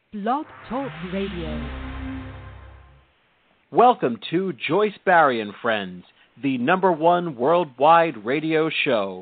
Blog Talk Radio. Welcome to Joyce Barrie and Friends, the #1 worldwide radio show.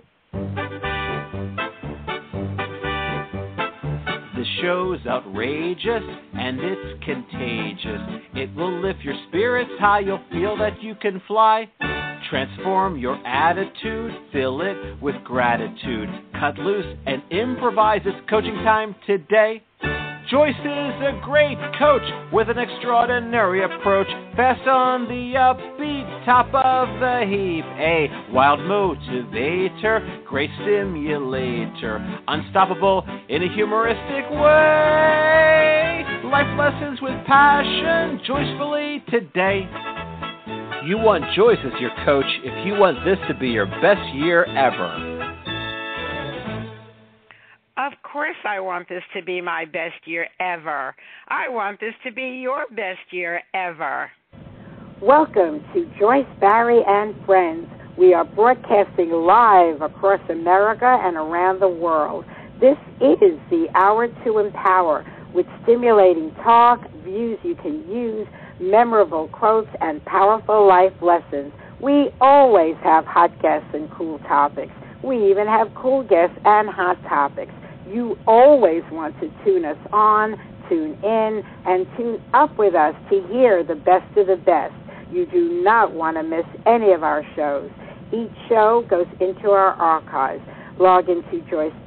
The show's outrageous and it's contagious. It will lift your spirits high, you'll feel that you can fly. Transform your attitude, fill it with gratitude. Cut loose and improvise. It's coaching time today. Joyce is a great coach with an extraordinary approach. Fast on the upbeat, top of the heap. A wild motivator, great stimulator. Unstoppable in a humoristic way. Life lessons with passion, joyfully today. You want Joyce as your coach if you want this to be your best year ever. Of course I want this to be my best year ever. I want this to be your best year ever. Welcome to Joyce Barrie and Friends. We are broadcasting live across America and around the world. This is the Hour to Empower with stimulating talk, views you can use, memorable quotes, and powerful life lessons. We always have hot guests and cool topics. We even have cool guests and hot topics. You always want to tune us on, tune in, and tune up with us to hear the best of the best. You do not want to miss any of our shows. Each show goes into our archives. Log into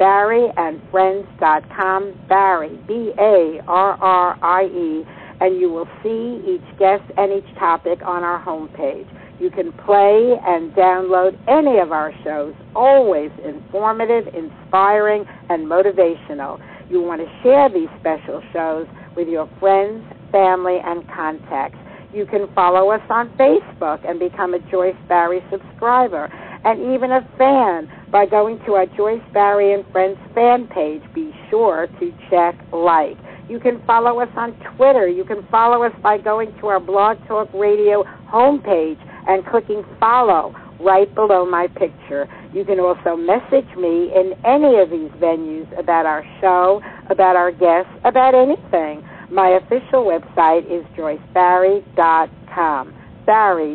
JoyceBarrieandFriends.com, Barrie, B-A-R-R-I-E, and you will see each guest and each topic on our homepage. You can play and download any of our shows, always informative, inspiring, and motivational. You want to share these special shows with your friends, family, and contacts. You can follow us on Facebook and become a Joyce Barrie subscriber, and even a fan by going to our Joyce Barrie and Friends fan page. Be sure to check like. You can follow us on Twitter. You can follow us by going to our Blog Talk Radio homepage and clicking follow right below my picture. You can also message me in any of these venues about our show, about our guests, about anything. My official website is JoyceBarrie.com. Barrie,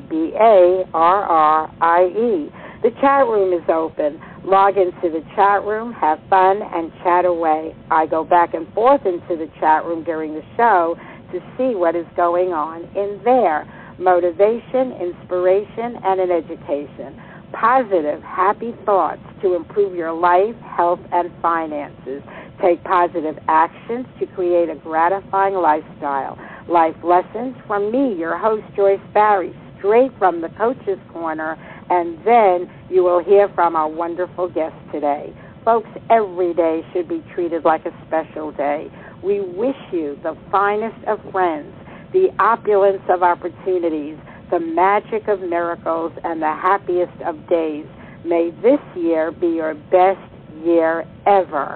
B-A-R-R-I-E. The chat room is open. Log into the chat room, have fun, and chat away. I go back and forth into the chat room during the show to see what is going on in there. Motivation, inspiration, and an education. Positive, happy thoughts to improve your life, health, and finances. Take positive actions to create a gratifying lifestyle. Life lessons from me, your host, Joyce Barrie, straight from the Coach's Corner, and then you will hear from our wonderful guest today. Folks, every day should be treated like a special day. We wish you the finest of friends, the opulence of opportunities, the magic of miracles, and the happiest of days. May this year be your best year ever.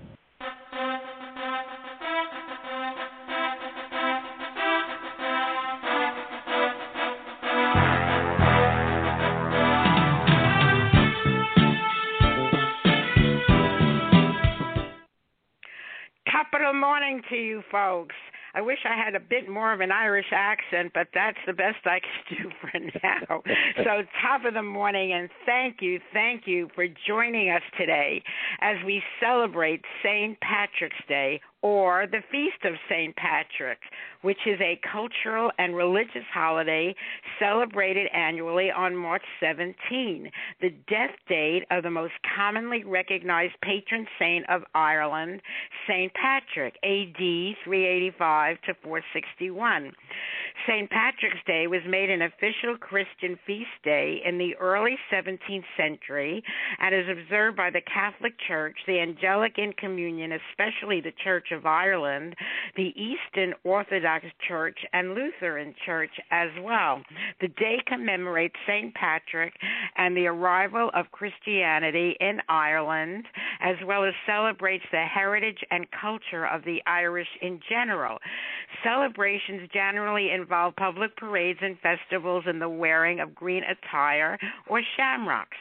Top of the morning to you folks. I wish I had a bit more of an Irish accent, but that's the best I can do for now. So top of the morning, and thank you for joining us today as we celebrate St. Patrick's Day, or the Feast of St. Patrick, which is a cultural and religious holiday celebrated annually on March 17, the death date of the most commonly recognized patron saint of Ireland, St. Patrick, A.D. 385 to 461. St. Patrick's Day was made an official Christian feast day in the early 17th century and is observed by the Catholic Church, the Anglican Communion, especially the Church of Ireland, the Eastern Orthodox Church, and Lutheran Church as well. The day commemorates St. Patrick and the arrival of Christianity in Ireland, as well as celebrates the heritage and culture of the Irish in general. Celebrations generally involve public parades and festivals and the wearing of green attire or shamrocks.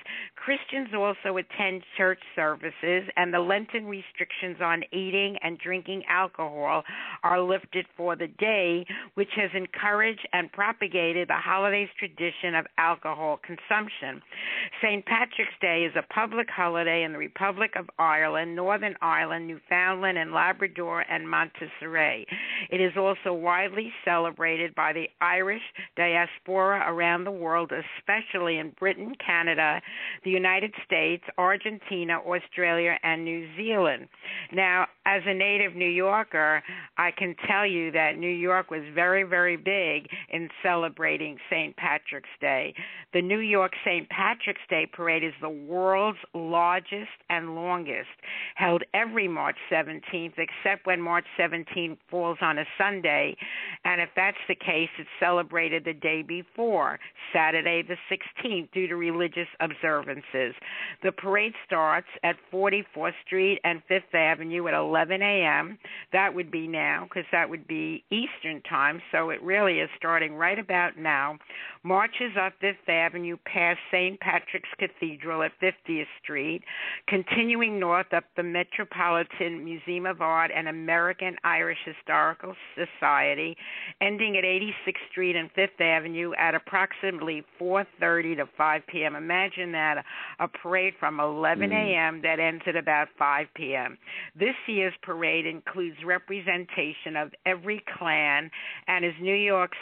Christians also attend church services, and the Lenten restrictions on eating and drinking alcohol are lifted for the day, which has encouraged and propagated the holiday's tradition of alcohol consumption. St. Patrick's Day is a public holiday in the Republic of Ireland, Northern Ireland, Newfoundland, and Labrador, and Montserrat. It is also widely celebrated by the Irish diaspora around the world, especially in Britain, Canada, the United States, Argentina, Australia, and New Zealand. Now, as a native New Yorker, I can tell you that New York was very, very big in celebrating St. Patrick's Day. The New York St. Patrick's Day Parade is the world's largest and longest, held every March 17th, except when March 17th falls on a Sunday, and if that's the case, it's celebrated the day before, Saturday the 16th, due to religious observances. The parade starts at 44th Street and 5th Avenue at 11 a.m. That would be now, because that would be Eastern time, so it really is starting right about now. Marches up 5th Avenue past St. Patrick's Cathedral at 50th Street, continuing north up the Metropolitan Museum of Art and American Irish Historical Society, ending at 86th Street and 5th Avenue at approximately 4:30 to 5 p.m. Imagine that, a parade from 11 a.m. that ends at about 5 p.m. This year's parade includes representation of every clan and is New York's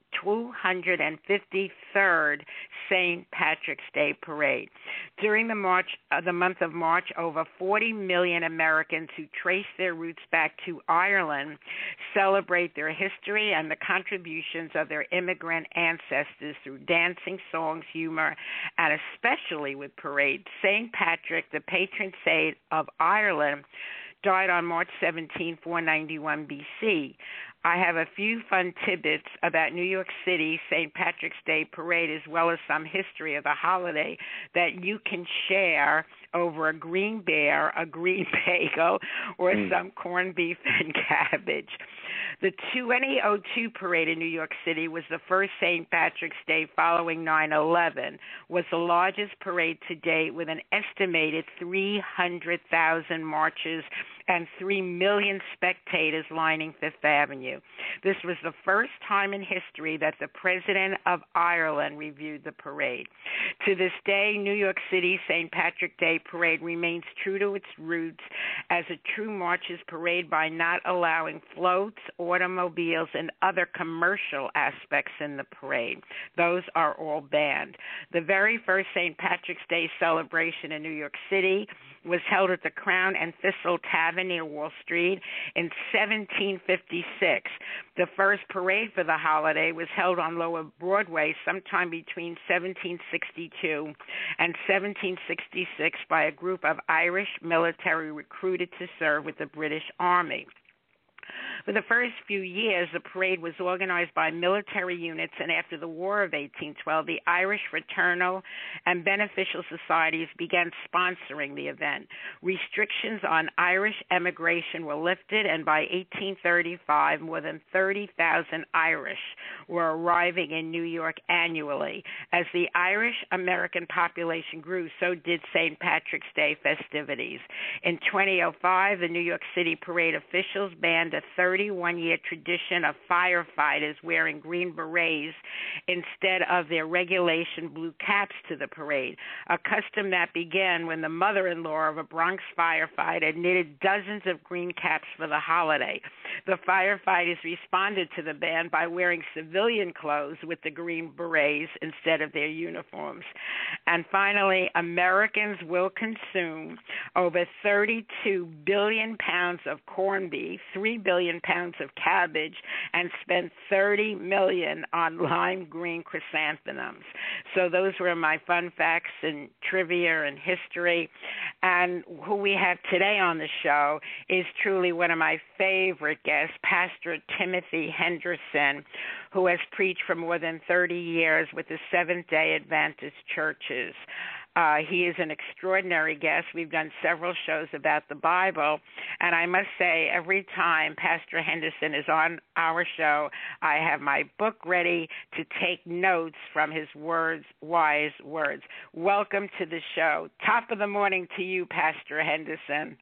253rd St. Patrick's Day Parade. During the month of March, over 40 million Americans who trace their roots back to Ireland celebrate their history and the contributions of their immigrant ancestors through dancing, songs, humor, and especially with parades. St. Patrick, the patron saint of Ireland, died on March 17, 491 B.C. I have a few fun tidbits about New York City St. Patrick's Day Parade, as well as some history of the holiday that you can share over a green beer, a green bagel, or some corned beef and cabbage. The 2002 parade in New York City was the first St. Patrick's Day following 9/11, was the largest parade to date with an estimated 300,000 marches and 3 million spectators lining Fifth Avenue. This was the first time in history that the President of Ireland reviewed the parade. To this day, New York City St. Patrick's Day Parade remains true to its roots as a true marches parade by not allowing floats, automobiles, and other commercial aspects in the parade. Those are all banned. The very first St. Patrick's Day celebration in New York City was held at the Crown and Thistle Tavern near Wall Street in 1756. The first parade for the holiday was held on Lower Broadway sometime between 1762 and 1766 by a group of Irish military recruited to serve with the British Army. For the first few years, the parade was organized by military units, and after the War of 1812, the Irish Fraternal and Beneficial Societies began sponsoring the event. Restrictions on Irish emigration were lifted, and by 1835, more than 30,000 Irish were arriving in New York annually. As the Irish-American population grew, so did St. Patrick's Day festivities. In 2005, the New York City parade officials banned a 31-year tradition of firefighters wearing green berets instead of their regulation blue caps to the parade, a custom that began when the mother-in-law of a Bronx firefighter knitted dozens of green caps for the holiday. The firefighters responded to the ban by wearing civilian clothes with the green berets instead of their uniforms. And finally, Americans will consume over 32 billion pounds of corned beef, 3 billion pounds of cabbage, and spend $30 million on lime green chrysanthemums. So those were my fun facts and trivia and history. And who we have today on the show is truly one of my favorite guests, Pastor Timothy Henderson, who has preached for more than 30 years with the Seventh-day Adventist churches. He is an extraordinary guest. We've done several shows about the Bible, and I must say, every time Pastor Henderson is on our show, I have my book ready to take notes from his words, wise words. Welcome to the show. Top of the morning to you, Pastor Henderson.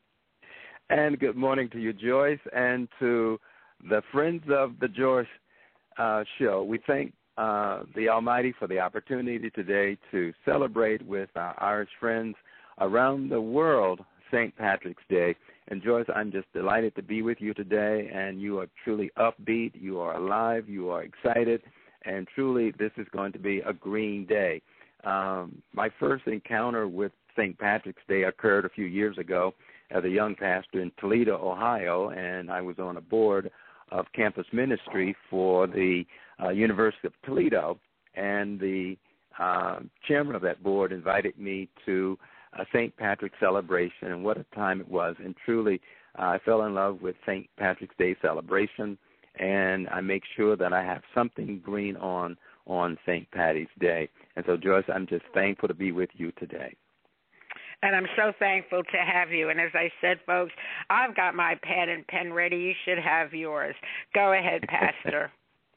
And good morning to you, Joyce, and to the friends of the Joyce show. We thank the Almighty for the opportunity today to celebrate with our Irish friends around the world St. Patrick's Day. And Joyce, I'm just delighted to be with you today, and you are truly upbeat, you are alive, you are excited, and truly this is going to be a green day. My first encounter with St. Patrick's Day occurred a few years ago as a young pastor in Toledo, Ohio, and I was on a board of campus ministry for the University of Toledo, and the chairman of that board invited me to a St. Patrick's celebration, and what a time it was. And truly, I fell in love with St. Patrick's Day celebration, and I make sure that I have something green on St. Patty's Day. And so, Joyce, I'm just thankful to be with you today. And I'm so thankful to have you. And as I said, folks, I've got my pad and pen ready. You should have yours. Go ahead, Pastor.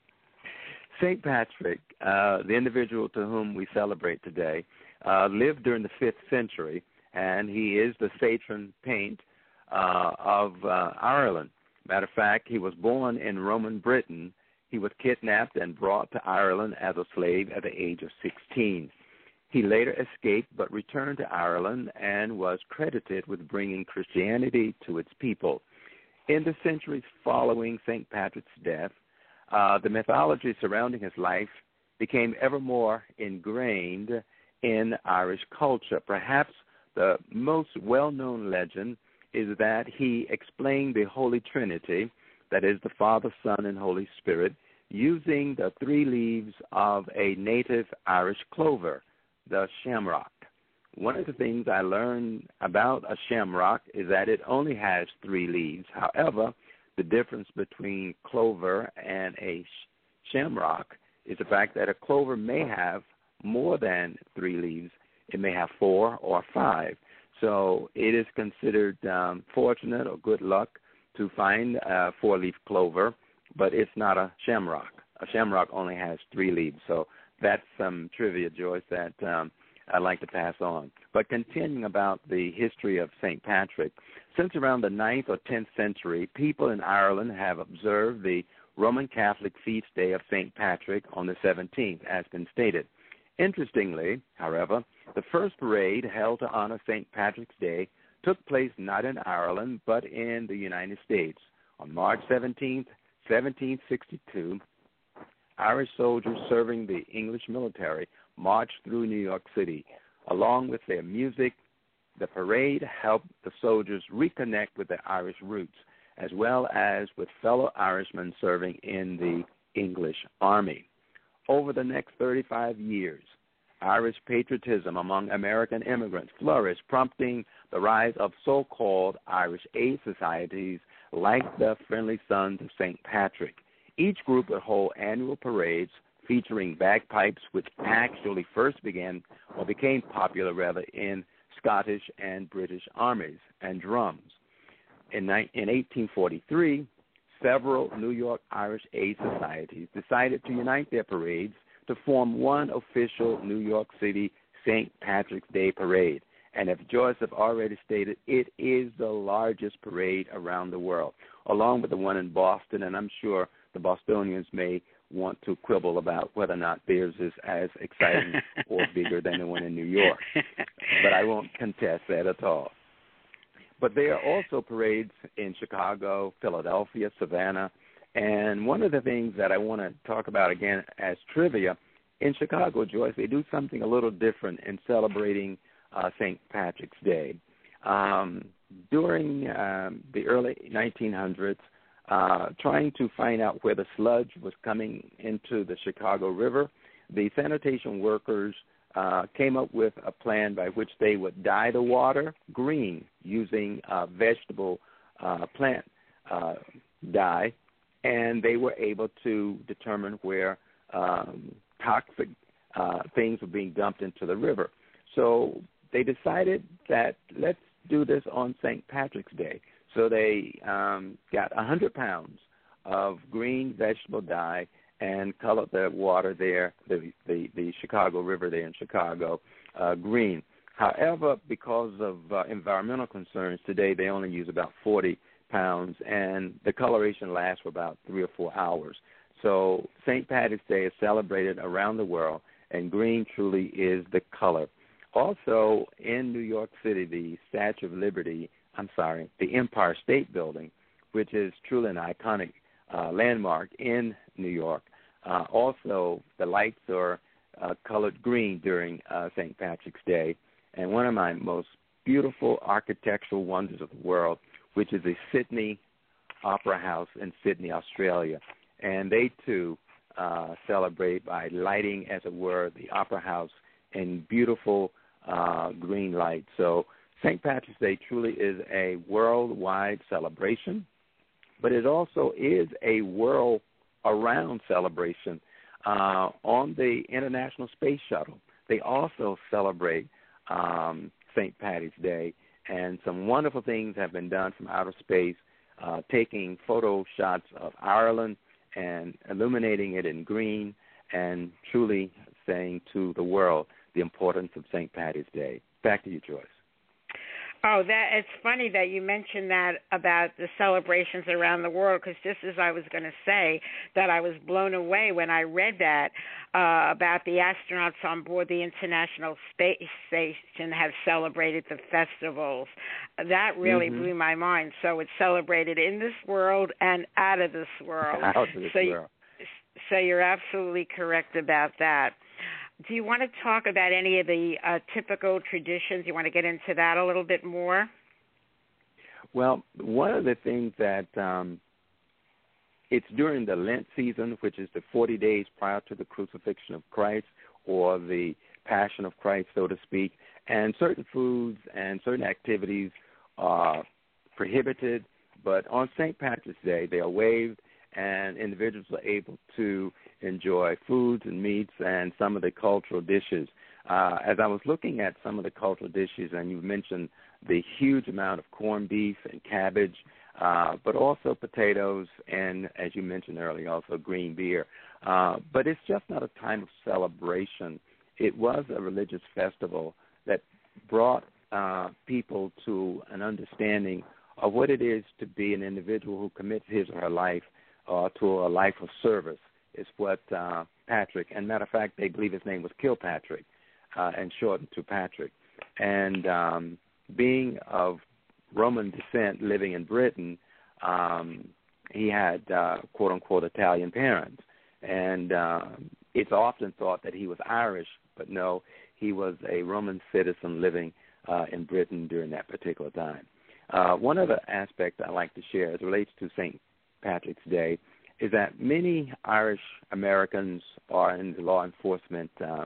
St. Patrick, the individual to whom we celebrate today, lived during the 5th century, and he is the patron saint of Ireland. Matter of fact, he was born in Roman Britain. He was kidnapped and brought to Ireland as a slave at the age of 16. He later escaped but returned to Ireland and was credited with bringing Christianity to its people. In the centuries following St. Patrick's death, the mythology surrounding his life became ever more ingrained in Irish culture. Perhaps the most well-known legend is that he explained the Holy Trinity, that is the Father, Son, and Holy Spirit, using the 3 leaves of a native Irish clover, the shamrock. One of the things I learned about a shamrock is that it only has 3 leaves. However, the difference between clover and a shamrock is the fact that a clover may have more than 3 leaves. It may have 4 or 5. So it is considered fortunate or good luck to find a 4-leaf clover, but it's not a shamrock. A shamrock only has 3 leaves. So that's some trivia, Joyce, that I'd like to pass on. But continuing about the history of St. Patrick, since around the 9th or 10th century, people in Ireland have observed the Roman Catholic feast day of St. Patrick on the 17th, as been stated. Interestingly, however, the first parade held to honor St. Patrick's Day took place not in Ireland, but in the United States. On March 17th, 1762, Irish soldiers serving the English military marched through New York City. Along with their music, the parade helped the soldiers reconnect with their Irish roots, as well as with fellow Irishmen serving in the English Army. Over the next 35 years, Irish patriotism among American immigrants flourished, prompting the rise of so-called Irish aid societies like the Friendly Sons of St. Patrick. Each group would hold annual parades featuring bagpipes, which actually first became popular in Scottish and British armies, and drums. In 1843, several New York Irish aid societies decided to unite their parades to form one official New York City St. Patrick's Day parade. And as Joyce have already stated, it is the largest parade around the world, along with the one in Boston, and I'm sure the Bostonians may want to quibble about whether or not theirs is as exciting or bigger than the one in New York. But I won't contest that at all. But there are also parades in Chicago, Philadelphia, Savannah, and one of the things that I want to talk about again as trivia, in Chicago, Joyce, they do something a little different in celebrating St. Patrick's Day. During the early 1900s, trying to find out where the sludge was coming into the Chicago River, the sanitation workers came up with a plan by which they would dye the water green using vegetable plant dye, and they were able to determine where toxic things were being dumped into the river. So they decided that let's do this on St. Patrick's Day. So they got 100 pounds of green vegetable dye and colored the water there, the Chicago River there in Chicago, green. However, because of environmental concerns, today they only use about 40 pounds, and the coloration lasts for about 3 or 4 hours. So St. Patrick's Day is celebrated around the world, and green truly is the color. Also, in New York City, the the Empire State Building, which is truly an iconic landmark in New York. Also, the lights are colored green during St. Patrick's Day. And one of my most beautiful architectural wonders of the world, which is the Sydney Opera House in Sydney, Australia. And they, too, celebrate by lighting, as it were, the Opera House in beautiful green light. So St. Patrick's Day truly is a worldwide celebration, but it also is a world-around celebration. On the International Space Shuttle, they also celebrate St. Patty's Day, and some wonderful things have been done from outer space, taking photo shots of Ireland and illuminating it in green and truly saying to the world the importance of St. Patty's Day. Back to you, Joyce. Oh, it's funny that you mentioned that about the celebrations around the world, because just as I was going to say that I was blown away when I read that about the astronauts on board the International Space Station have celebrated the festivals. That really blew my mind. So it's celebrated in this world and out of this world. Out of this world. So you're absolutely correct about that. Do you want to talk about any of the typical traditions? You want to get into that a little bit more? Well, one of the things that it's during the Lent season, which is the 40 days prior to the crucifixion of Christ or the Passion of Christ, so to speak, and certain foods and certain activities are prohibited, but on St. Patrick's Day they are waived, and individuals are able to enjoy foods and meats and some of the cultural dishes. As I was looking at some of the cultural dishes, and you mentioned the huge amount of corned beef and cabbage, but also potatoes and, as you mentioned earlier, also green beer. But it's just not a time of celebration. It was a religious festival that brought people to an understanding of what it is to be an individual who commits his or her life to a life of service, is what Patrick, and matter of fact, they believe his name was Kilpatrick, and shortened to Patrick. And being of Roman descent, living in Britain, he had, quote-unquote, Italian parents. And it's often thought that he was Irish, but no, he was a Roman citizen living in Britain during that particular time. One other aspect I'd like to share as it relates to St. Patrick's Day is that many Irish Americans are in the law enforcement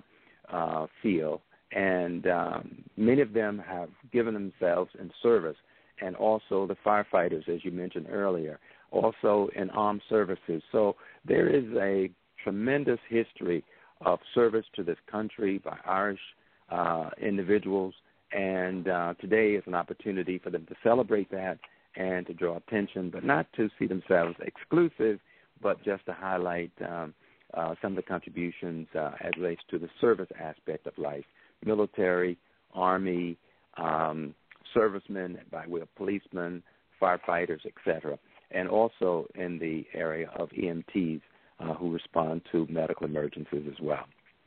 field, and many of them have given themselves in service, and also the firefighters, as you mentioned earlier, also in armed services. So there is a tremendous history of service to this country by Irish individuals, and today is an opportunity for them to celebrate that and to draw attention, but not to see themselves exclusive, but just to highlight some of the contributions as relates to the service aspect of life, military, army, servicemen by way of policemen, firefighters, etc., and also in the area of EMTs who respond to medical emergencies as well.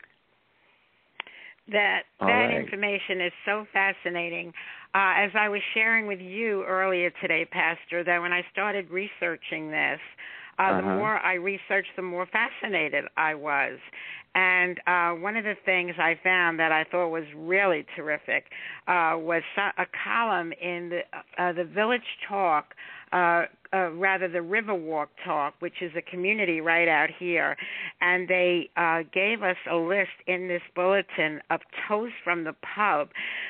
That right. information is so fascinating. As I was sharing with you earlier today, Pastor, that when I started researching this, the more I researched, the more fascinated I was. And one of the things I found that I thought was really terrific was a column in the Village Talk, rather the Riverwalk Talk, which is a community right out here. And they gave us a list in this bulletin of toasts from the pub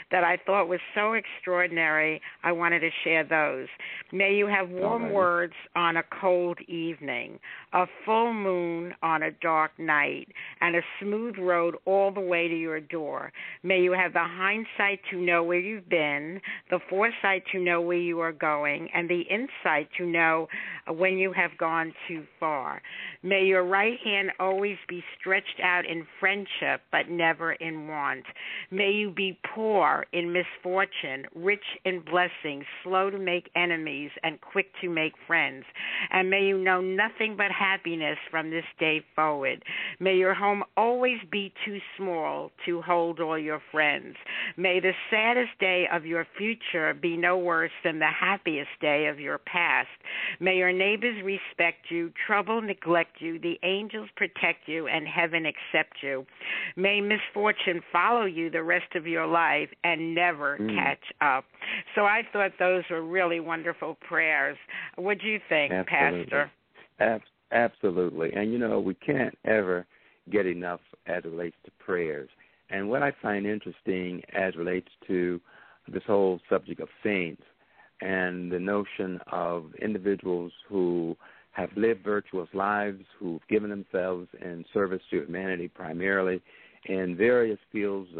that I thought was so extraordinary. I wanted to share those. May you have warm words on a cold evening, a full moon on a dark night, and a smooth road all the way to your door. May you have the hindsight to know where you've been, the foresight to know where you are going, and the insight to know when you have gone too far. May your right hand always be stretched out in friendship, but never in want. May you be poor in misfortune, rich in blessings, slow to make enemies, and quick to make friends. And may you know nothing but happiness from this day forward. May your home always be too small to hold all your friends. May the saddest day of your future be no worse than the happiest day of your past. May your neighbors respect you, trouble neglect you, the angels protect you, and heaven accept you. May misfortune follow you the rest of your life and never catch up. So I thought those were really wonderful prayers. What do you think, Pastor? Absolutely. And, you know, we can't ever get enough as it relates to prayers. And what I find interesting as it relates to this whole subject of saints and the notion of individuals who have lived virtuous lives, who've given themselves in service to humanity primarily in various fields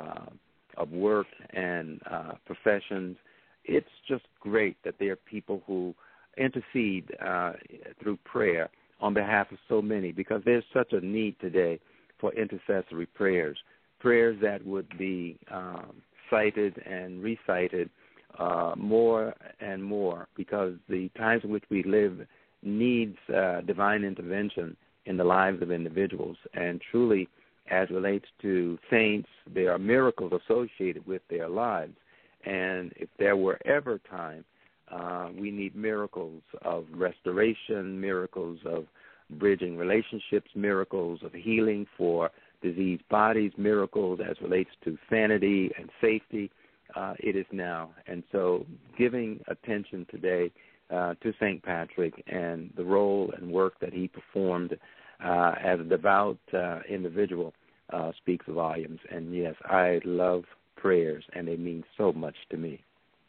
of work and professions. It's just great that there are people who intercede through prayer on behalf of so many, because there's such a need today for intercessory prayers that would be cited and recited more and more, because the times in which we live needs divine intervention in the lives of individuals. And truly, as relates to saints, there are miracles associated with their lives. And if there were ever time, we need miracles of restoration, miracles of bridging relationships, miracles of healing for diseased bodies, miracles as relates to sanity and safety. It is now. And so giving attention today to St. Patrick and the role and work that he performed as a devout individual speaks volumes. And, yes, I love prayers, and they mean so much to me.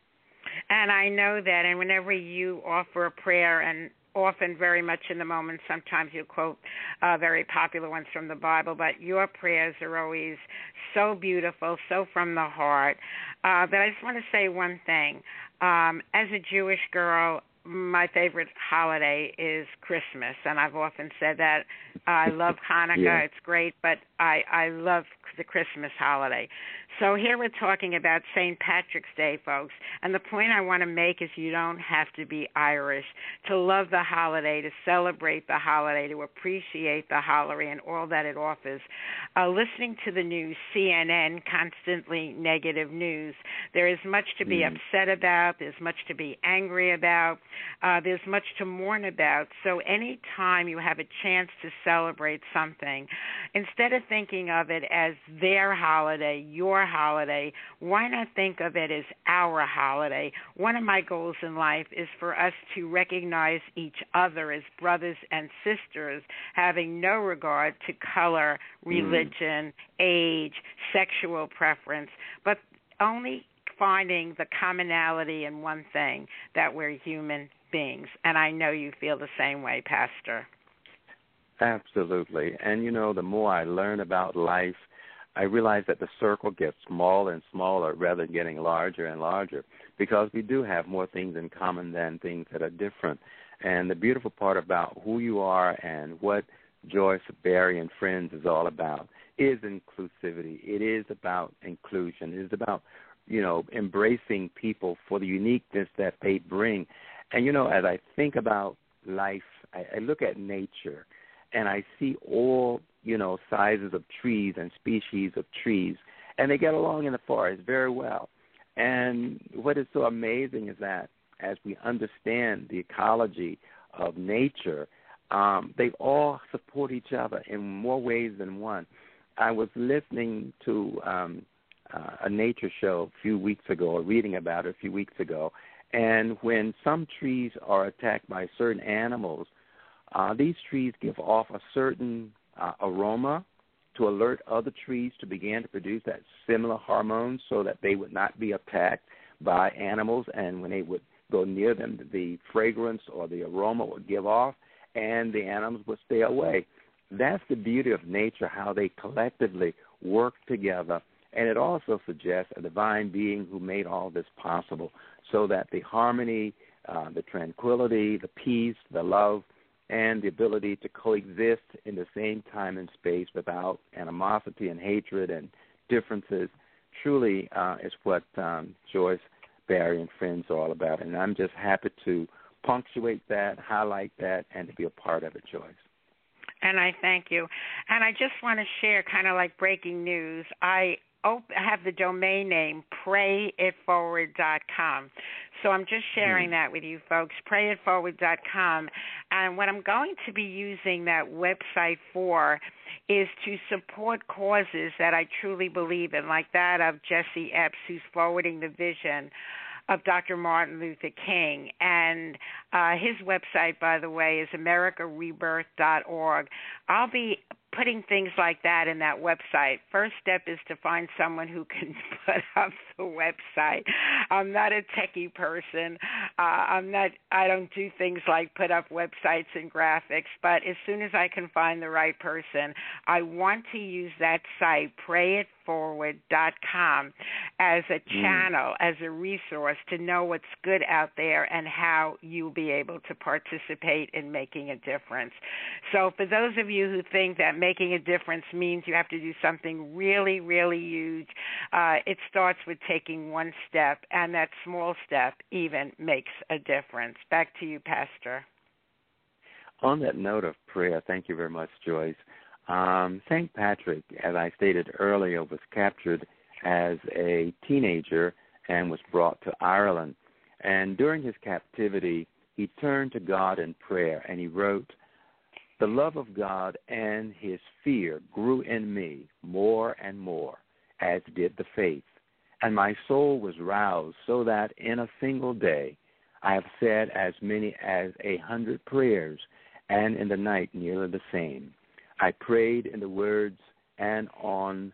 And I know that, and whenever you offer a prayer, and often very much in the moment, sometimes you quote very popular ones from the Bible, but your prayers are always so beautiful, so from the heart. But I just want to say one thing. As a Jewish girl, my favorite holiday is Christmas, and I've often said that. I love Hanukkah. Yeah. It's great, but I love the Christmas holiday. So here we're talking about St. Patrick's Day, folks, and the point I want to make is you don't have to be Irish to love the holiday, to celebrate the holiday, to appreciate the holiday and all that it offers. Listening to the news, CNN, constantly negative news, there is much to be upset about, there's much to be angry about, there's much to mourn about. So any time you have a chance to celebrate something, instead of thinking of it as their holiday, your holiday, why not think of it as our holiday? One of my goals in life is for us to recognize each other as brothers and sisters, having no regard to color, religion, age, sexual preference, but only finding the commonality in one thing, that we're human beings. And I know you feel the same way, Pastor. Absolutely. And, you know, the more I learn about life, I realize that the circle gets smaller and smaller rather than getting larger and larger, because we do have more things in common than things that are different. And the beautiful part about who you are and what Joyce Barry and Friends is all about is inclusivity. It is about inclusion. It is about, you know, embracing people for the uniqueness that they bring. And, you know, as I think about life, I look at nature, and I see all, you know, sizes of trees and species of trees, and they get along in the forest very well. And what is so amazing is that as we understand the ecology of nature, they all support each other in more ways than one. I was listening to a nature show a few weeks ago, or reading about it a few weeks ago, and when some trees are attacked by certain animals, these trees give off a certain aroma to alert other trees to begin to produce that similar hormone so that they would not be attacked by animals, and when they would go near them, the fragrance or the aroma would give off, and the animals would stay away. That's the beauty of nature, how they collectively work together, and it also suggests a divine being who made all this possible so that the harmony, the tranquility, the peace, the love, and the ability to coexist in the same time and space without animosity and hatred and differences truly is what Joyce, Barry, and friends are all about. And I'm just happy to punctuate that, highlight that, and to be a part of it, Joyce. And I thank you. And I just want to share kind of like breaking news. I have the domain name prayitforward.com. So I'm just sharing that with you folks, prayitforward.com. And what I'm going to be using that website for is to support causes that I truly believe in, like that of Jesse Epps, who's forwarding the vision of Dr. Martin Luther King. And his website, by the way, is americarebirth.org. I'll be putting things like that in that website. First step is to find someone who can put up the website. I'm not a techie person. I don't do things like put up websites and graphics, but as soon as I can find the right person, I want to use that site, prayitforward.com, as a channel, as a resource to know what's good out there and how you'll be able to participate in making a difference. So for those of you who think that making a difference means you have to do something really, really huge, it starts with taking one step, and that small step even makes a difference. Back to you, Pastor. On that note of prayer, thank you very much, Joyce. St. Patrick, as I stated earlier, was captured as a teenager and was brought to Ireland. And during his captivity, he turned to God in prayer, and he wrote, "The love of God and his fear grew in me more and more, as did the faith. And my soul was roused so that in a single day I have said as many as 100 prayers, and in the night nearly the same. I prayed in the woods and on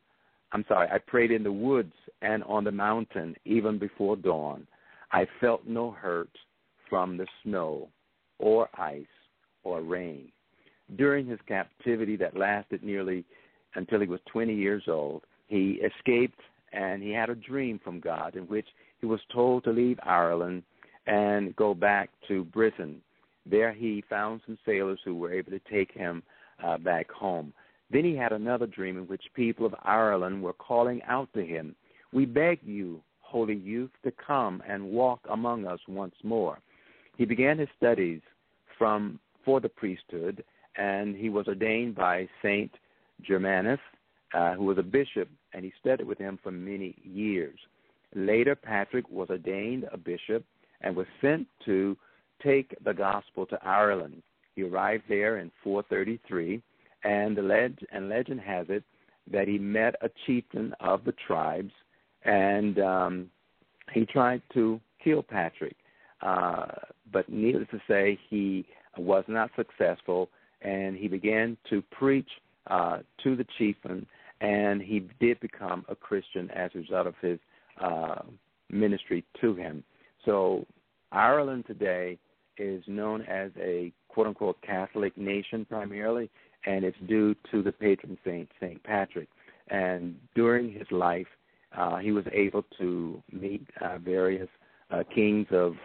the mountain even before dawn. I felt no hurt from the snow or ice or rain." During his captivity that lasted nearly until he was 20 years old, he escaped, and he had a dream from God in which he was told to leave Ireland and go back to Britain. There he found some sailors who were able to take him back home. Then he had another dream in which people of Ireland were calling out to him, "We beg you, holy youth, to come and walk among us once more." He began his studies for the priesthood, and he was ordained by St. Germanus, who was a bishop, and he studied with him for many years. Later, Patrick was ordained a bishop and was sent to take the gospel to Ireland. He arrived there in 433, and legend has it that he met a chieftain of the tribes, and he tried to kill Patrick. But needless to say, he was not successful, and he began to preach to the chieftain, and he did become a Christian as a result of his ministry to him. So Ireland today is known as a quote-unquote Catholic nation primarily, and it's due to the patron saint, St. Patrick. And during his life, he was able to meet various kings of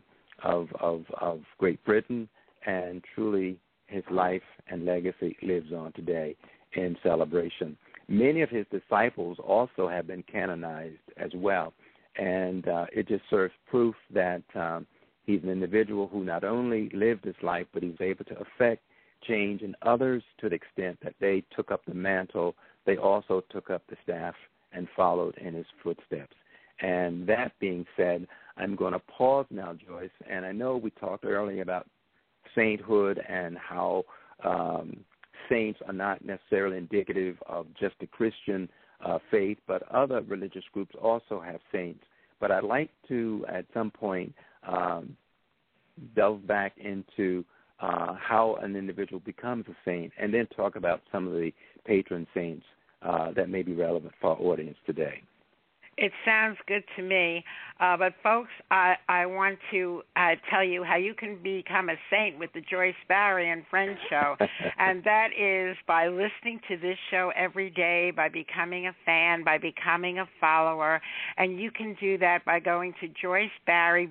Great Britain, and truly his life and legacy lives on today in celebration. Many of his disciples also have been canonized as well, and it just serves proof that he's an individual who not only lived his life, but he was able to affect change in others to the extent that they took up the mantle. They also took up the staff and followed in his footsteps. And that being said, I'm going to pause now, Joyce, and I know we talked earlier about sainthood and how saints are not necessarily indicative of just the Christian faith, but other religious groups also have saints. But I'd like to, at some point, delve back into how an individual becomes a saint, and then talk about some of the patron saints that may be relevant for our audience today. It sounds good to me. But, folks, I want to tell you how you can become a saint with the Joyce Barrie and Friends show, and that is by listening to this show every day, by becoming a fan, by becoming a follower. And you can do that by going to Joyce Barrie,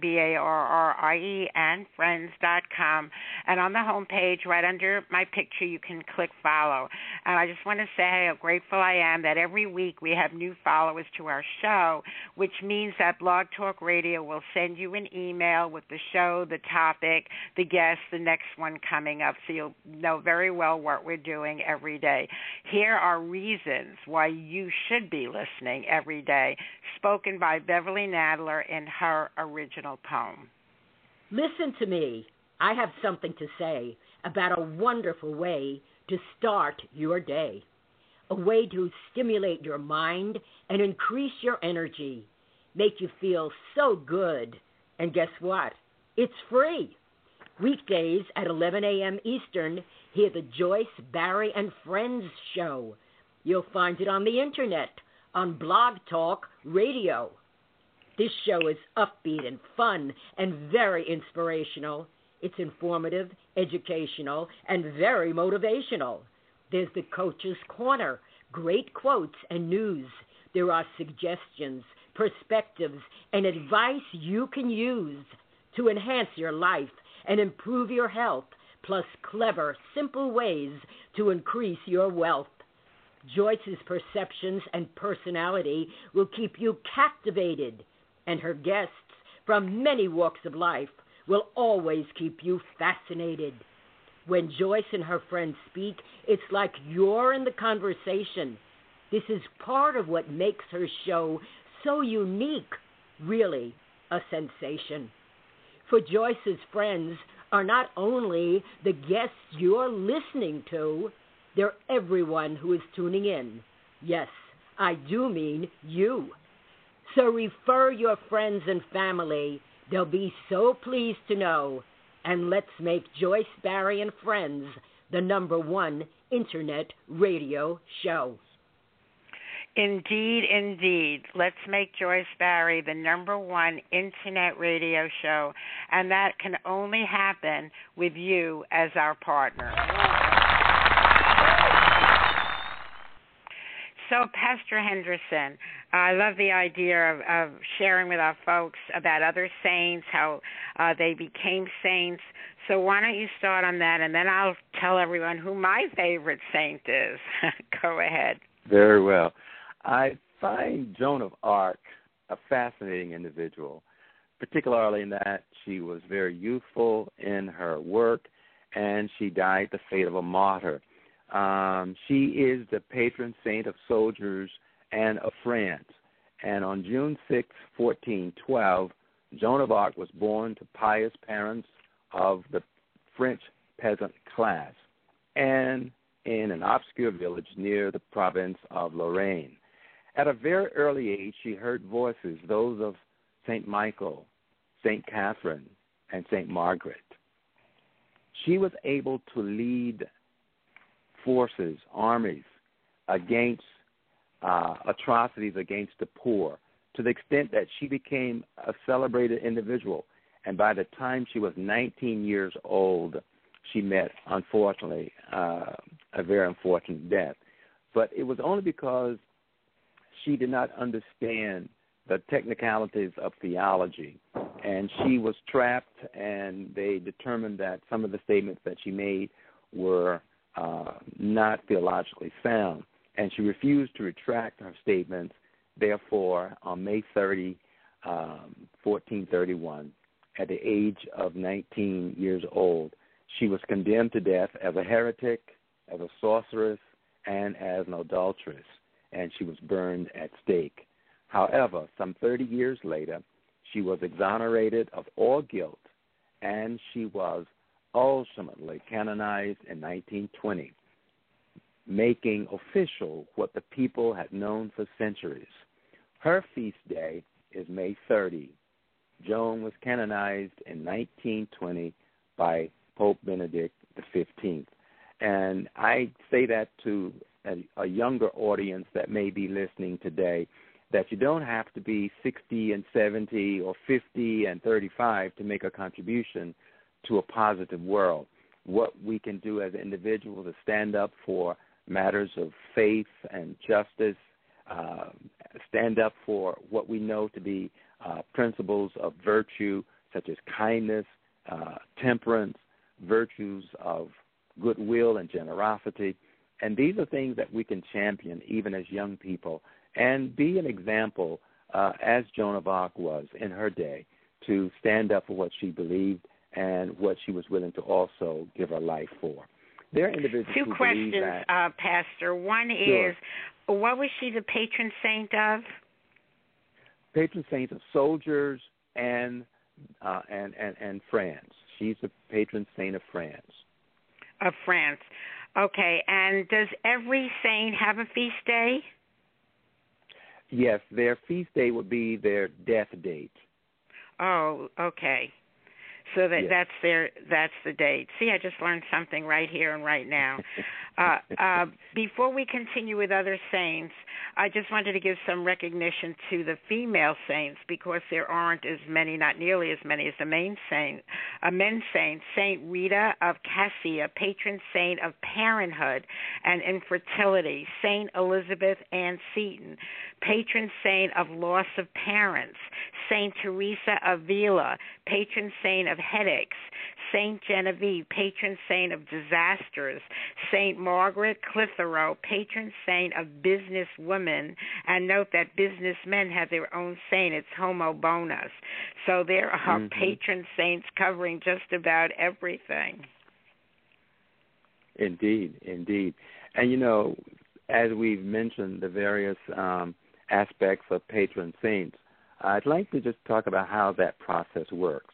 BARRIE, and friends.com. And on the homepage, right under my picture, you can click follow. And I just want to say how grateful I am that every week we have new followers to our show, which means that Blog Talk Radio will send you an email with the show, the topic, the guest, the next one coming up, so you'll know very well what we're doing every day. Here are reasons why you should be listening every day, spoken by Beverly Nadler in her original poem. Listen to me. I have something to say about a wonderful way to start your day, a way to stimulate your mind and increase your energy, make you feel so good. And guess what? It's free. Weekdays at 11 a.m. Eastern, hear the Joyce Barrie and Friends show. You'll find it on the Internet, on Blog Talk Radio. This show is upbeat and fun and very inspirational. It's informative, educational, and very motivational. There's the Coach's Corner, great quotes and news. There are suggestions, perspectives, and advice you can use to enhance your life and improve your health, plus clever, simple ways to increase your wealth. Joyce's perceptions and personality will keep you captivated, and her guests from many walks of life will always keep you fascinated. When Joyce and her friends speak, it's like you're in the conversation. This is part of what makes her show so unique, really a sensation. For Joyce's friends are not only the guests you're listening to, they're everyone who is tuning in. Yes, I do mean you. So refer your friends and family. They'll be so pleased to know. And let's make Joyce Barrie and Friends the #1 Internet radio show. Indeed, indeed. Let's make Joyce Barrie the #1 Internet radio show, and that can only happen with you as our partner. So, Pastor Henderson, I love the idea of sharing with our folks about other saints, how they became saints. So why don't you start on that, and then I'll tell everyone who my favorite saint is. Go ahead. Very well. I find Joan of Arc a fascinating individual, particularly in that she was very youthful in her work, and she died the fate of a martyr. She is the patron saint of soldiers and of France. And on June 6, 1412, Joan of Arc was born to pious parents of the French peasant class and in an obscure village near the province of Lorraine. At a very early age, she heard voices, those of St. Michael, St. Catherine, and St. Margaret. She was able to lead forces, armies, against atrocities against the poor, to the extent that she became a celebrated individual. And by the time she was 19 years old, she met, unfortunately, a very unfortunate death. But it was only because she did not understand the technicalities of theology, and she was trapped, and they determined that some of the statements that she made were not theologically sound, and she refused to retract her statements. Therefore, on May 30, 1431, at the age of 19 years old, she was condemned to death as a heretic, as a sorceress, and as an adulteress, and she was burned at stake. However, some 30 years later, she was exonerated of all guilt, and she was ultimately canonized in 1920, making official what the people had known for centuries. Her feast day is May 30. Joan was canonized in 1920 by Pope Benedict XV. And I say that to a younger audience that may be listening today, that you don't have to be 60 and 70 or 50 and 35 to make a contribution to a positive world. What we can do as individuals is stand up for matters of faith and justice, stand up for what we know to be principles of virtue, such as kindness, temperance, virtues of goodwill and generosity. And these are things that we can champion even as young people and be an example, as Joan of Arc was in her day, to stand up for what she believed and what she was willing to also give her life for. There are individuals Two who questions, believe that, Pastor. One Sure. is, what was she the patron saint of? patron saints of soldiers and France. She's the patron saint of France. Of France. Okay, and does every saint have a feast day? Yes, their feast day would be their death date. Oh, okay. So Yes. that's the date. See, I just learned something right here and right now. Before we continue with other saints, I just wanted to give some recognition to the female saints because there aren't as many, not nearly as many as the men's saints. Saint Rita of Cassia, patron saint of parenthood and infertility. Saint Elizabeth Ann Seton, patron saint of loss of parents. Saint Teresa of Avila, patron saint of headaches. Saint Genevieve, patron saint of disasters. Saint Margaret Clitheroe, patron saint of business women. And note that businessmen have their own saint. It's Homo Bonus. So there are patron saints covering just about everything. Indeed. And, you know, as we've mentioned the various aspects of patron saints, I'd like to just talk about how that process works.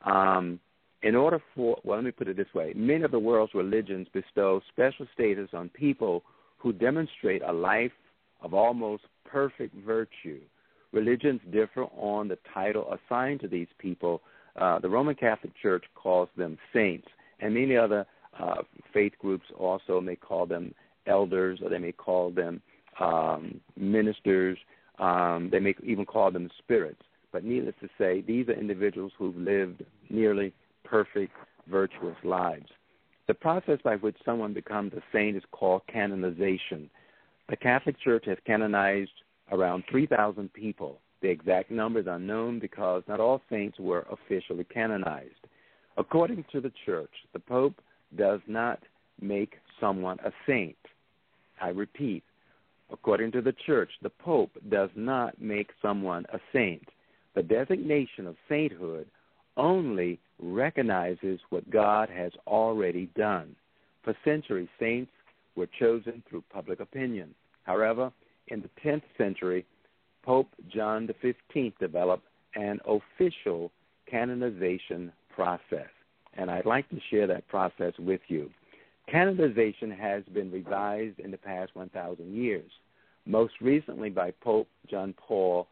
Let me put it this way. Many of the world's religions bestow special status on people who demonstrate a life of almost perfect virtue. Religions differ on the title assigned to these people. The Roman Catholic Church calls them saints, and many other faith groups also may call them elders, or they may call them ministers. They may even call them spirits. But needless to say, these are individuals who've lived nearly perfect, virtuous lives. The process by which someone becomes a saint is called canonization. The Catholic Church has canonized around 3,000 people. The exact number is unknown because not all saints were officially canonized. According to the Church, the Pope does not make someone a saint. I repeat, according to the Church, the Pope does not make someone a saint. The designation of sainthood only recognizes what God has already done. For centuries, saints were chosen through public opinion. However, in the 10th century, Pope John XV developed an official canonization process, and I'd like to share that process with you. Canonization has been revised in the past 1,000 years, most recently by Pope John Paul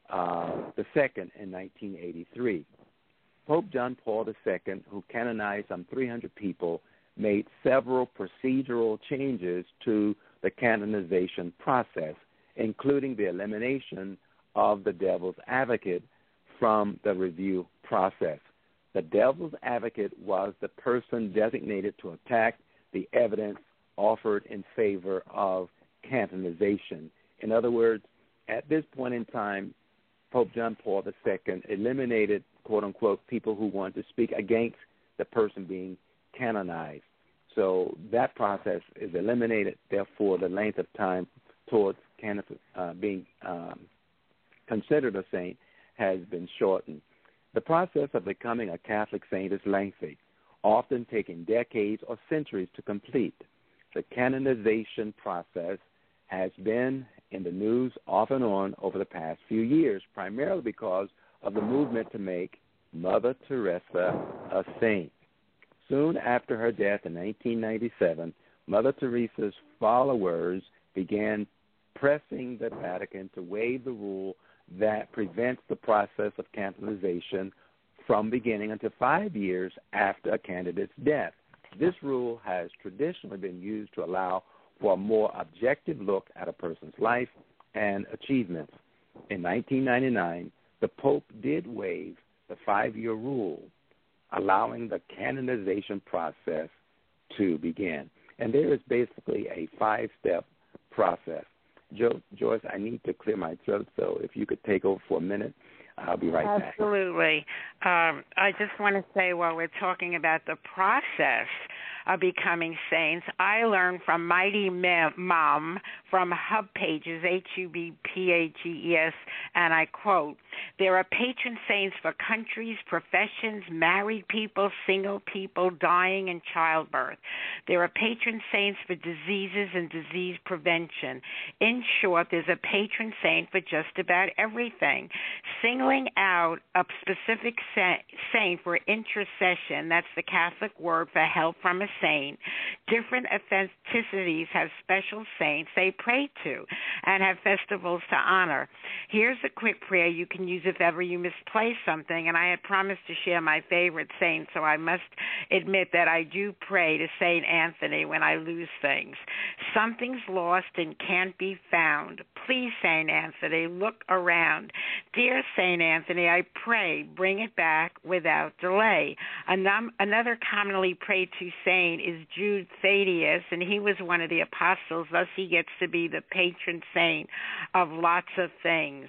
II in 1983. Pope John Paul II, who canonized some 300 people, made several procedural changes to the canonization process, including the elimination of the devil's advocate from the review process. The devil's advocate was the person designated to attack the evidence offered in favor of canonization. In other words, at this point in time, Pope John Paul II eliminated, quote-unquote, people who want to speak against the person being canonized. So that process is eliminated. Therefore, the length of time towards being considered a saint has been shortened. The process of becoming a Catholic saint is lengthy, often taking decades or centuries to complete. The canonization process has been in the news off and on over the past few years, primarily because of the movement to make Mother Teresa a saint. Soon after her death in 1997, Mother Teresa's followers began pressing the Vatican to waive the rule that prevents the process of canonization from beginning until 5 years after a candidate's death. This rule has traditionally been used to allow for a more objective look at a person's life and achievements. In 1999, the Pope did waive the 5-year rule, allowing the canonization process to begin. And there is basically a 5-step process. Joyce, I need to clear my throat, so if you could take over for a minute, I'll be right back. Absolutely. I just want to say, while we're talking about the process of becoming saints, I learned from Mighty Mom from Hub Pages, HUBPAGES, and I quote, "There are patron saints for countries, professions, married people, single people, dying, and childbirth. There are patron saints for diseases and disease prevention. In short, there's a patron saint for just about everything. Singling out a specific saint for intercession, that's the Catholic word for help from a saint. Different ethnicities have special saints they pray to and have festivals to honor. Here's a quick prayer you can use if ever you misplace something, and I had promised to share my favorite saint, so I must admit that I do pray to St. Anthony when I lose things. Something's lost and can't be found. Please, St. Anthony, look around. Dear St. Anthony, I pray, bring it back without delay." Another commonly prayed to saint is Jude Thaddeus, and he was one of the apostles. Thus, he gets to be the patron saint of lots of things.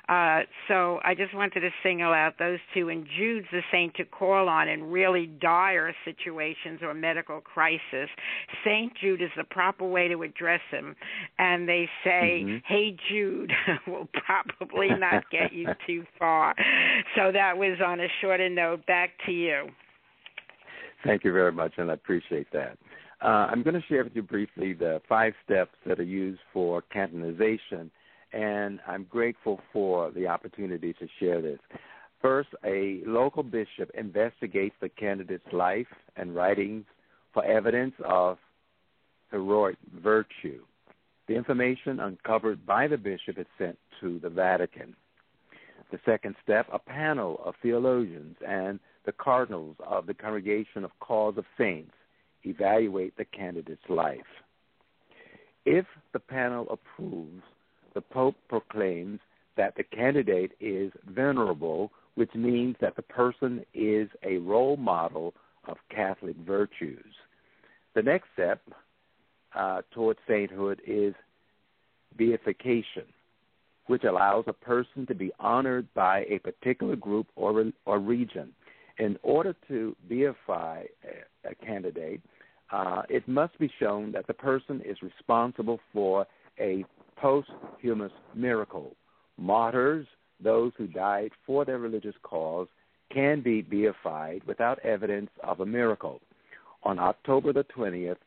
So I just wanted to single out those two. And Jude's the saint to call on in really dire situations or medical crisis. St. Jude is the proper way to address him. And they say, "Hey, Jude," will probably not get you too far. So that was on a shorter note. Back to you. Thank you very much, and I appreciate that. I'm going to share with you briefly the 5 steps that are used for canonization, and I'm grateful for the opportunity to share this. First, a local bishop investigates the candidate's life and writings for evidence of heroic virtue. The information uncovered by the bishop is sent to the Vatican. The second step, a panel of theologians and the cardinals of the Congregation of Cause of Saints evaluate the candidate's life. If the panel approves, the Pope proclaims that the candidate is venerable, which means that the person is a role model of Catholic virtues. The next step towards sainthood is beatification, which allows a person to be honored by a particular group or region. In order to beify a candidate, it must be shown that the person is responsible for a posthumous miracle. Martyrs, those who died for their religious cause, can be beatified without evidence of a miracle. On October the 20th,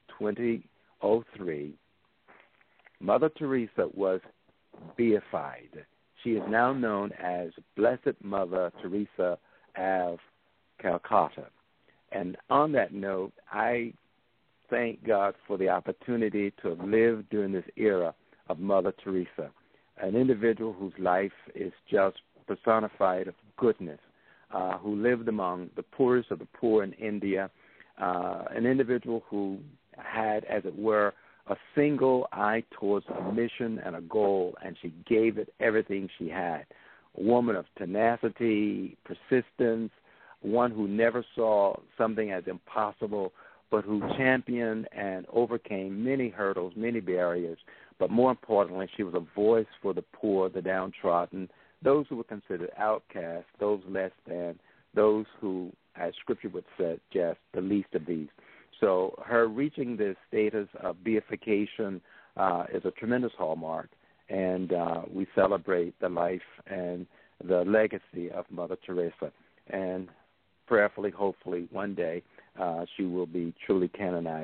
2003, Mother Teresa was beatified. She is now known as Blessed Mother Teresa of Calcutta. And on that note, I thank God for the opportunity to have lived during this era of Mother Teresa, an individual whose life is just personified of goodness, who lived among the poorest of the poor in India, an individual who had, as it were, a single eye towards a mission and a goal, and she gave it everything she had. A woman of tenacity, persistence, one who never saw something as impossible, but who championed and overcame many hurdles, many barriers. But more importantly, she was a voice for the poor, the downtrodden, those who were considered outcasts, those less than, those who, as Scripture would suggest, the least of these. So her reaching this status of beatification is a tremendous hallmark, and we celebrate the life and the legacy of Mother Teresa. And prayerfully, hopefully, one day she will be truly canonized.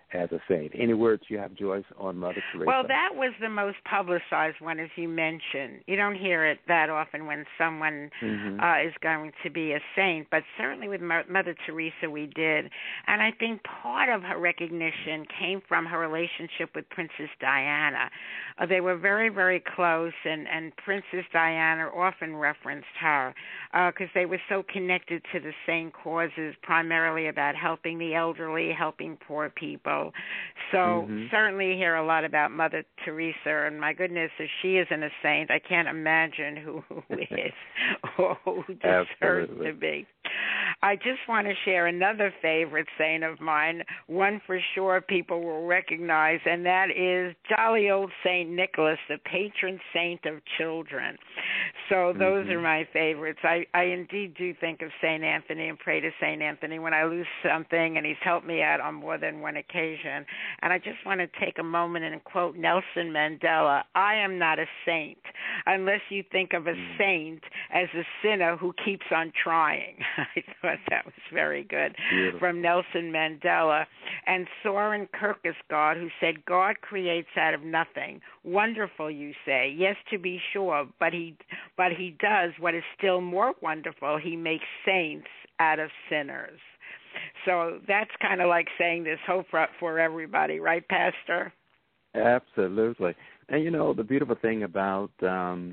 as a saint. Any words you have, Joyce, on Mother Teresa? Well, that was the most publicized one, as you mentioned. You don't hear it that often when someone is going to be a saint, but certainly with Mother Teresa we did. And I think part of her recognition came from her relationship with Princess Diana. They were very, very close, and Princess Diana often referenced her because they were so connected to the same causes, primarily about helping the elderly, helping poor people. So certainly hear a lot about Mother Teresa, and my goodness, if she isn't a saint, I can't imagine who is or who deserves to be. I just want to share another favorite saint of mine, one for sure people will recognize, and that is jolly old St. Nicholas, the patron saint of children. So those are my favorites. I indeed do think of St. Anthony and pray to St. Anthony when I lose something, and he's helped me out on more than one occasion. And I just want to take a moment and quote Nelson Mandela, "I am not a saint unless you think of a saint as a sinner who keeps on trying." I thought that was very good. Beautiful. From Nelson Mandela. And Soren Kierkegaard, who said, "God creates out of nothing. Wonderful, you say. Yes, to be sure, but he does what is still more wonderful. He makes saints out of sinners." So that's kind of like saying there's hope for everybody, right, Pastor? Absolutely. And, you know, the beautiful thing about a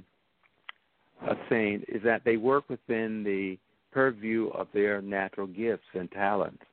saint is that they work within the purview of their natural gifts and talents.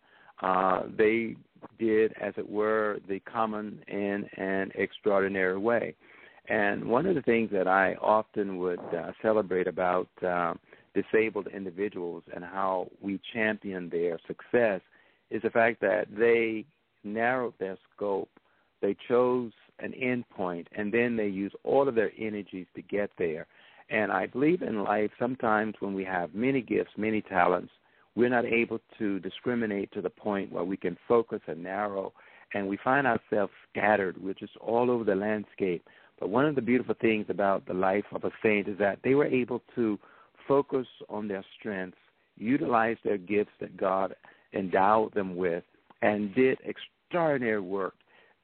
They did, as it were, the common in an extraordinary way. And one of the things that I often would celebrate about disabled individuals and how we champion their success is the fact that they narrowed their scope, they chose an end point, and then they use all of their energies to get there. And I believe in life sometimes when we have many gifts, many talents, we're not able to discriminate to the point where we can focus and narrow, and we find ourselves scattered. We're just all over the landscape. But one of the beautiful things about the life of a saint is that they were able to focus on their strengths, utilize their gifts that God endowed them with, and did extraordinary work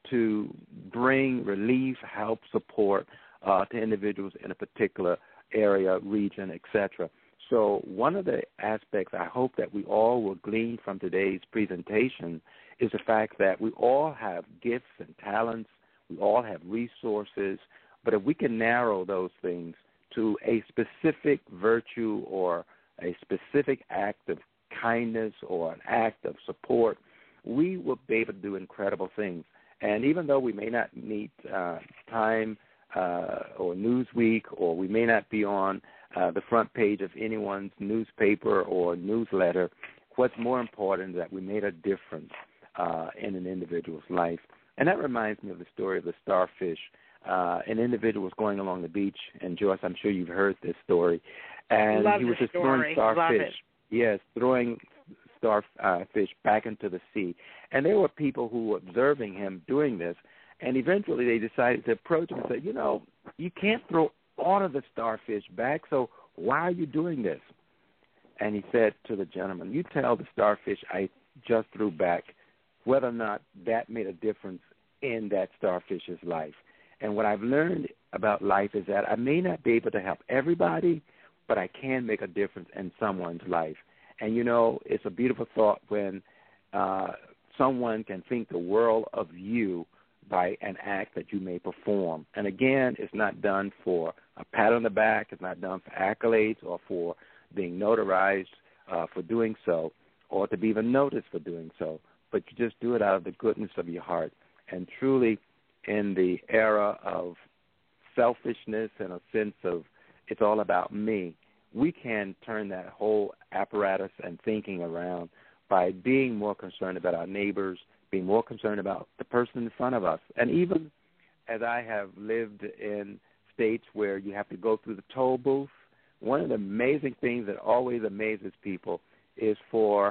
to bring relief, help, support to individuals in a particular area, region, etc. So one of the aspects I hope that we all will glean from today's presentation is the fact that we all have gifts and talents, we all have resources, but if we can narrow those things to a specific virtue or a specific act of kindness or an act of support, we will be able to do incredible things. And even though we may not meet Time or Newsweek, or we may not be on the front page of anyone's newspaper or newsletter, what's more important is that we made a difference in an individual's life. And that reminds me of the story of the starfish. An individual was going along the beach, and Joyce, I'm sure you've heard this story. And Love he was just story. throwing starfish. Yes, throwing starfish back into the sea. And there were people who were observing him doing this, and eventually they decided to approach him and say, you know, you can't throw all of the starfish back, so why are you doing this? And he said to the gentleman, you tell the starfish I just threw back whether or not that made a difference in that starfish's life. And what I've learned about life is that I may not be able to help everybody, but I can make a difference in someone's life. And, you know, it's a beautiful thought when someone can think the world of you by an act that you may perform. And, again, it's not done for a pat on the back. It's not done for accolades or for being notarized for doing so or to be even noticed for doing so. But you just do it out of the goodness of your heart. And truly, in the era of selfishness and a sense of it's all about me, we can turn that whole apparatus and thinking around by being more concerned about our neighbors, being more concerned about the person in front of us. And even as I have lived in states where you have to go through the toll booth, one of the amazing things that always amazes people is for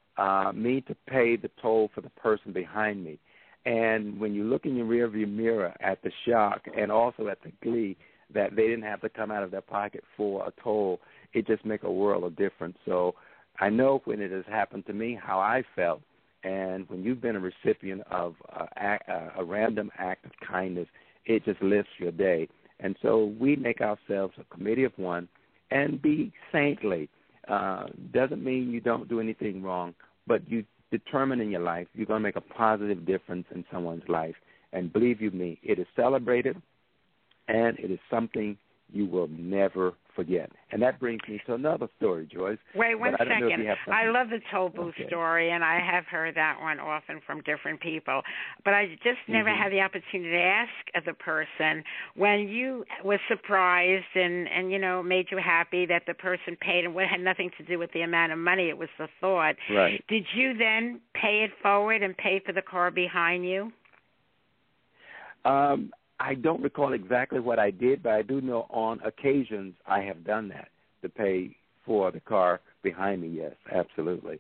me to pay the toll for the person behind me. And when you look in your rearview mirror at the shock and also at the glee that they didn't have to come out of their pocket for a toll, it just makes a world of difference. So I know when it has happened to me how I felt, And when you've been a recipient of a random act of kindness, it just lifts your day. And so we make ourselves a committee of one and be saintly. Doesn't mean you don't do anything wrong, but you determine in your life you're going to make a positive difference in someone's life. And believe you me, it is celebrated, and it is something you will never forget. And that brings me to another story, Joyce. Wait one second. I love the toll booth Okay. story, and I have heard that one often from different people. But I just never had the opportunity to ask the person when you were surprised and made you happy that the person paid, and it had nothing to do with the amount of money. It was the thought. Right. Did you then pay it forward and pay for the car behind you? I don't recall exactly what I did, but I do know on occasions I have done that to pay for the car behind me, yes, absolutely.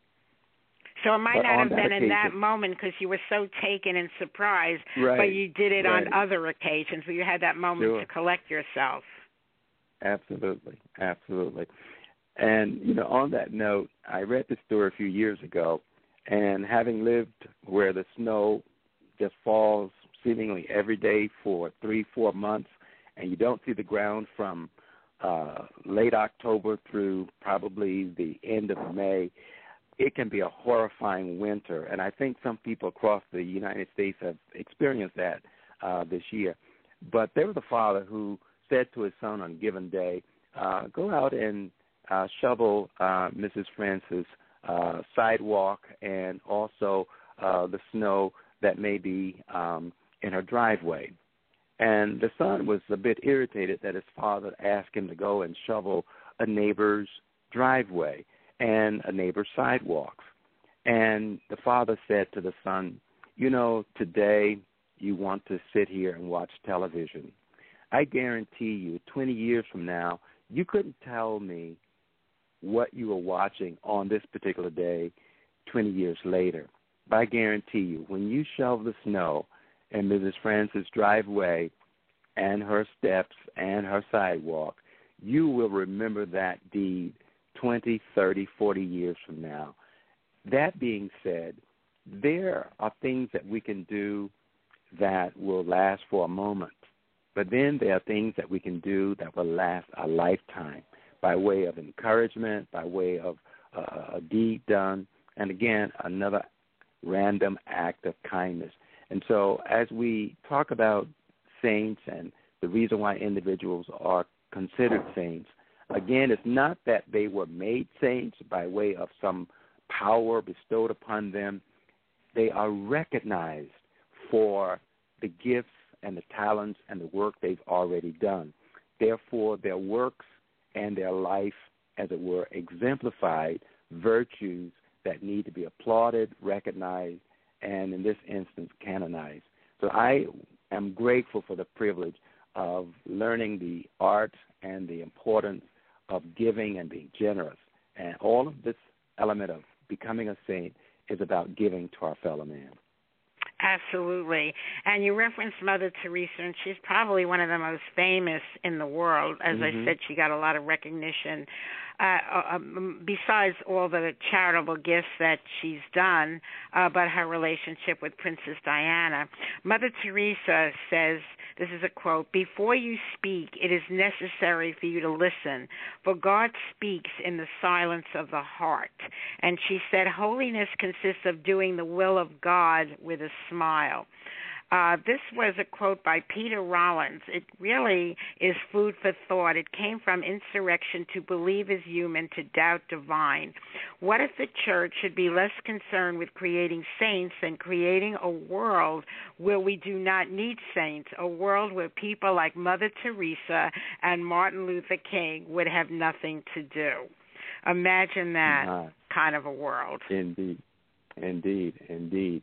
So it might But not on have been that in that occasion- moment because you were so taken and surprised, Right, but you did it on right. other occasions where you had that moment Sure. to collect yourself. Absolutely, absolutely. And, on that note, I read this story a few years ago, and having lived where the snow just falls seemingly every day for 3-4 months, and you don't see the ground from late October through probably the end of May, it can be a horrifying winter. And I think some people across the United States have experienced that this year. But there was a father who said to his son on a given day, go out and shovel Mrs. Francis' sidewalk and also the snow that may be in her driveway. And the son was a bit irritated that his father asked him to go and shovel a neighbor's driveway and a neighbor's sidewalks. And the father said to the son, today you want to sit here and watch television. I guarantee you 20 years from now, you couldn't tell me what you were watching on this particular day 20 years later. But I guarantee you, when you shovel the snow in Mrs. Francis' driveway and her steps and her sidewalk, you will remember that deed 20, 30, 40 years from now. That being said, there are things that we can do that will last for a moment, but then there are things that we can do that will last a lifetime by way of encouragement, by way of a deed done, and again, another random act of kindness. And so as we talk about saints and the reason why individuals are considered saints, again, it's not that they were made saints by way of some power bestowed upon them. They are recognized for the gifts and the talents and the work they've already done. Therefore, their works and their life, as it were, exemplified virtues that need to be applauded, recognized, and in this instance, canonized. So I am grateful for the privilege of learning the art and the importance of giving and being generous. And all of this element of becoming a saint is about giving to our fellow man. Absolutely. And you referenced Mother Teresa, and she's probably one of the most famous in the world. As I said, she got a lot of recognition. Besides all the charitable gifts that she's done, but her relationship with Princess Diana. Mother Teresa says, this is a quote, "Before you speak, it is necessary for you to listen, for God speaks in the silence of the heart." And she said, holiness consists of doing the will of God with a smile. This was a quote by Peter Rollins. It really is food for thought. It came from Insurrection: To believe is human, to doubt divine. What if the church should be less concerned with creating saints than creating a world where we do not need saints, a world where people like Mother Teresa and Martin Luther King would have nothing to do? Imagine that kind of a world. Indeed, indeed, indeed.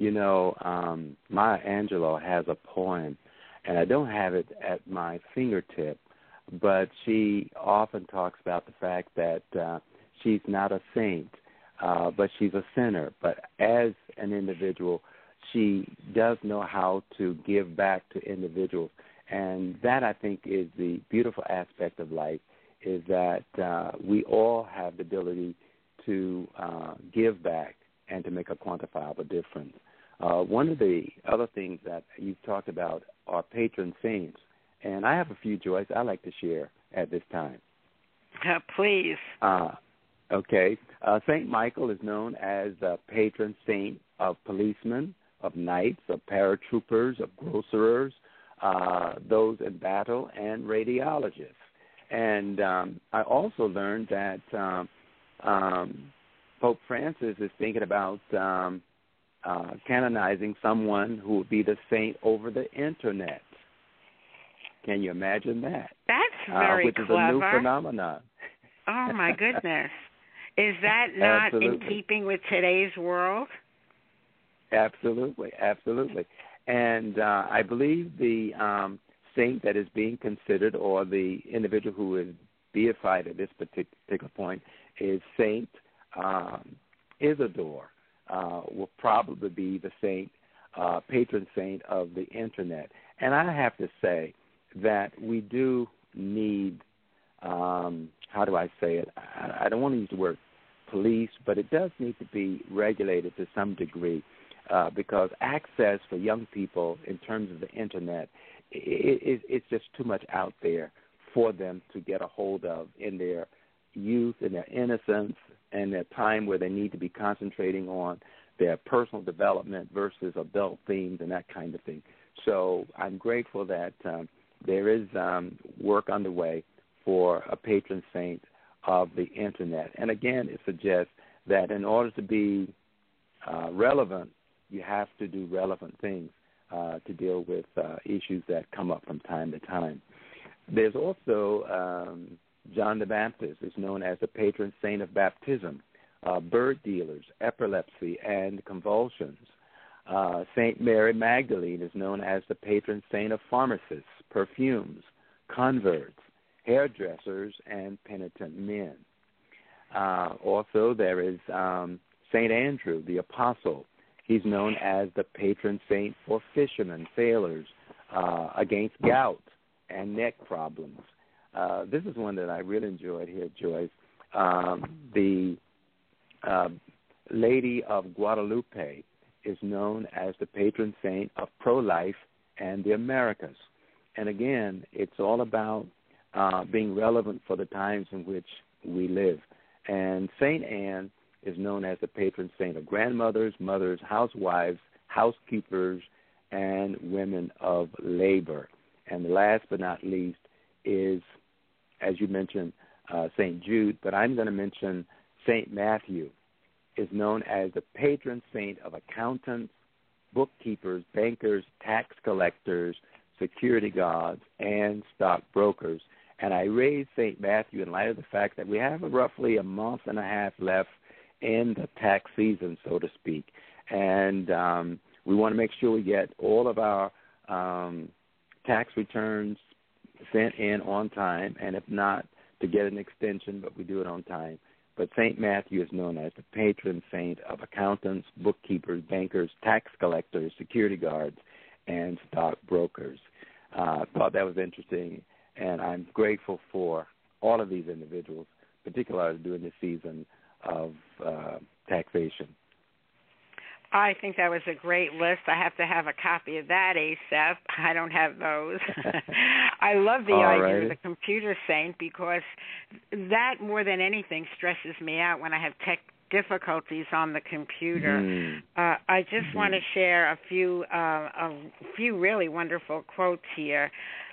Maya Angelou has a poem, and I don't have it at my fingertip, but she often talks about the fact that she's not a saint, but she's a sinner. But as an individual, she does know how to give back to individuals. And that, I think, is the beautiful aspect of life, is that we all have the ability to give back and to make a quantifiable difference. One of the other things that you've talked about are patron saints, and I have a few, Joyce, I'd like to share at this time. Please. Okay. St. Michael is known as the patron saint of policemen, of knights, of paratroopers, of grocers, those in battle, and radiologists. And I also learned that Pope Francis is thinking about canonizing someone who would be the saint over the Internet. Can you imagine that? That's very which clever. Which is a new phenomenon. Oh, my goodness. Is that not Absolutely. in keeping with today's world? Absolutely, absolutely. And I believe the saint that is being considered, or the individual who is deified at this particular point, is Saint Isidore, will probably be the saint, patron saint of the Internet. And I have to say that we do need, how do I say it? I don't want to use the word police, but it does need to be regulated to some degree, because access for young people in terms of the Internet, it's just too much out there for them to get a hold of in their youth, in their innocence, and their time where they need to be concentrating on their personal development versus adult themes and that kind of thing. So I'm grateful that there is work underway for a patron saint of the Internet. And again, it suggests that in order to be relevant, you have to do relevant things to deal with issues that come up from time to time. There's also John the Baptist is known as the patron saint of baptism, bird dealers, epilepsy, and convulsions. Saint Mary Magdalene is known as the patron saint of pharmacists, perfumes, converts, hairdressers, and penitent men. Also, there is Saint Andrew, the apostle. He's known as the patron saint for fishermen, sailors, against gout and neck problems. This is one that I really enjoyed here, Joyce. The Lady of Guadalupe is known as the patron saint of pro-life and the Americas. And again, it's all about being relevant for the times in which we live. And Saint Anne is known as the patron saint of grandmothers, mothers, housewives, housekeepers, and women of labor. And last but not least is, as you mentioned, St. Jude, but I'm going to mention St. Matthew is known as the patron saint of accountants, bookkeepers, bankers, tax collectors, security guards, and stockbrokers. And I raised St. Matthew in light of the fact that we have roughly a month and a half left in the tax season, so to speak. And we want to make sure we get all of our tax returns sent in on time, and if not, to get an extension, but we do it on time. But St. Matthew is known as the patron saint of accountants, bookkeepers, bankers, tax collectors, security guards, and stockbrokers. I thought that was interesting, and I'm grateful for all of these individuals, particularly during the season of taxation. I think that was a great list. I have to have a copy of that ASAP. I don't have those. I love the idea of the computer saint, because that more than anything stresses me out when I have tech difficulties on the computer. I just want to share a few really wonderful quotes here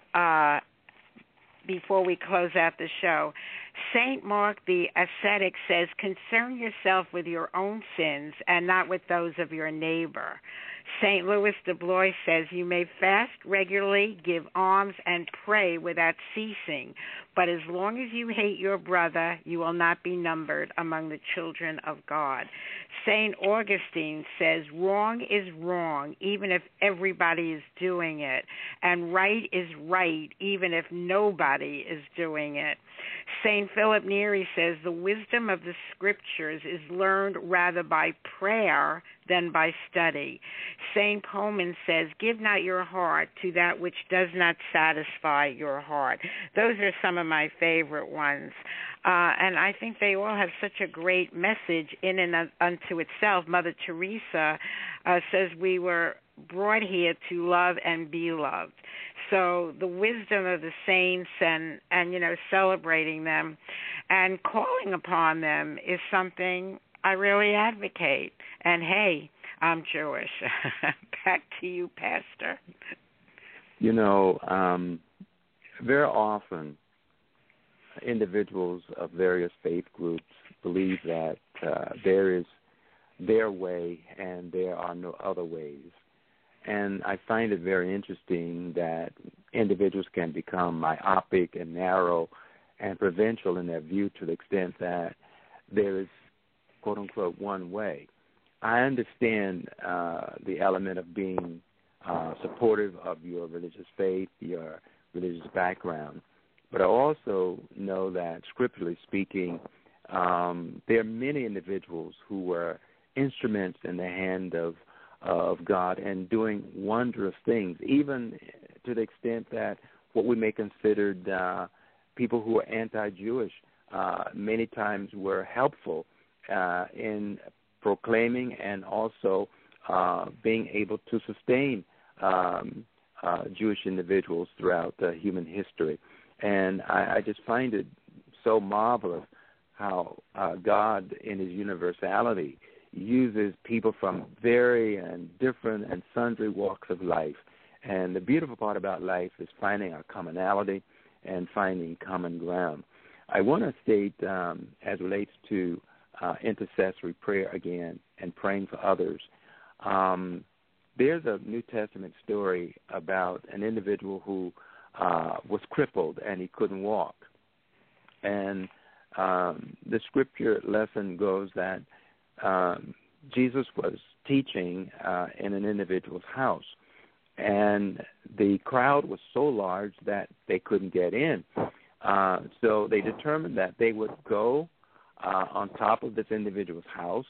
before we close out the show. St. Mark the ascetic says, concern yourself with your own sins and not with those of your neighbor. St. Louis de Blois says, you may fast regularly, give alms, and pray without ceasing, but as long as you hate your brother, you will not be numbered among the children of God. St. Augustine says, wrong is wrong, even if everybody is doing it, and right is right, even if nobody is doing it. St. Philip Neri says, the wisdom of the Scriptures is learned rather by prayer than by study. St. Pullman says, give not your heart to that which does not satisfy your heart. Those are some of my favorite ones. And I think they all have such a great message in and unto itself. Mother Teresa says we were brought here to love and be loved. So the wisdom of the saints and celebrating them and calling upon them is something I really advocate. And hey, I'm Jewish. Back to you, Pastor. Very often individuals of various faith groups believe that there is their way and there are no other ways. And I find it very interesting that individuals can become myopic and narrow and provincial in their view to the extent that there is, quote unquote, one way. I understand the element of being supportive of your religious faith, your religious background, but I also know that, scripturally speaking, there are many individuals who were instruments in the hand of God and doing wondrous things, even to the extent that what we may consider people who are anti-Jewish many times were helpful in proclaiming and also being able to sustain Jewish individuals throughout human history. And I just find it so marvelous how God, in his universality, uses people from very and different and sundry walks of life. And the beautiful part about life is finding our commonality and finding common ground. I want to state, as relates to intercessory prayer again and praying for others, there's a New Testament story about an individual who was crippled and he couldn't walk. And the scripture lesson goes that Jesus was teaching in an individual's house, and the crowd was so large that they couldn't get in. So they determined that they would go on top of this individual's house,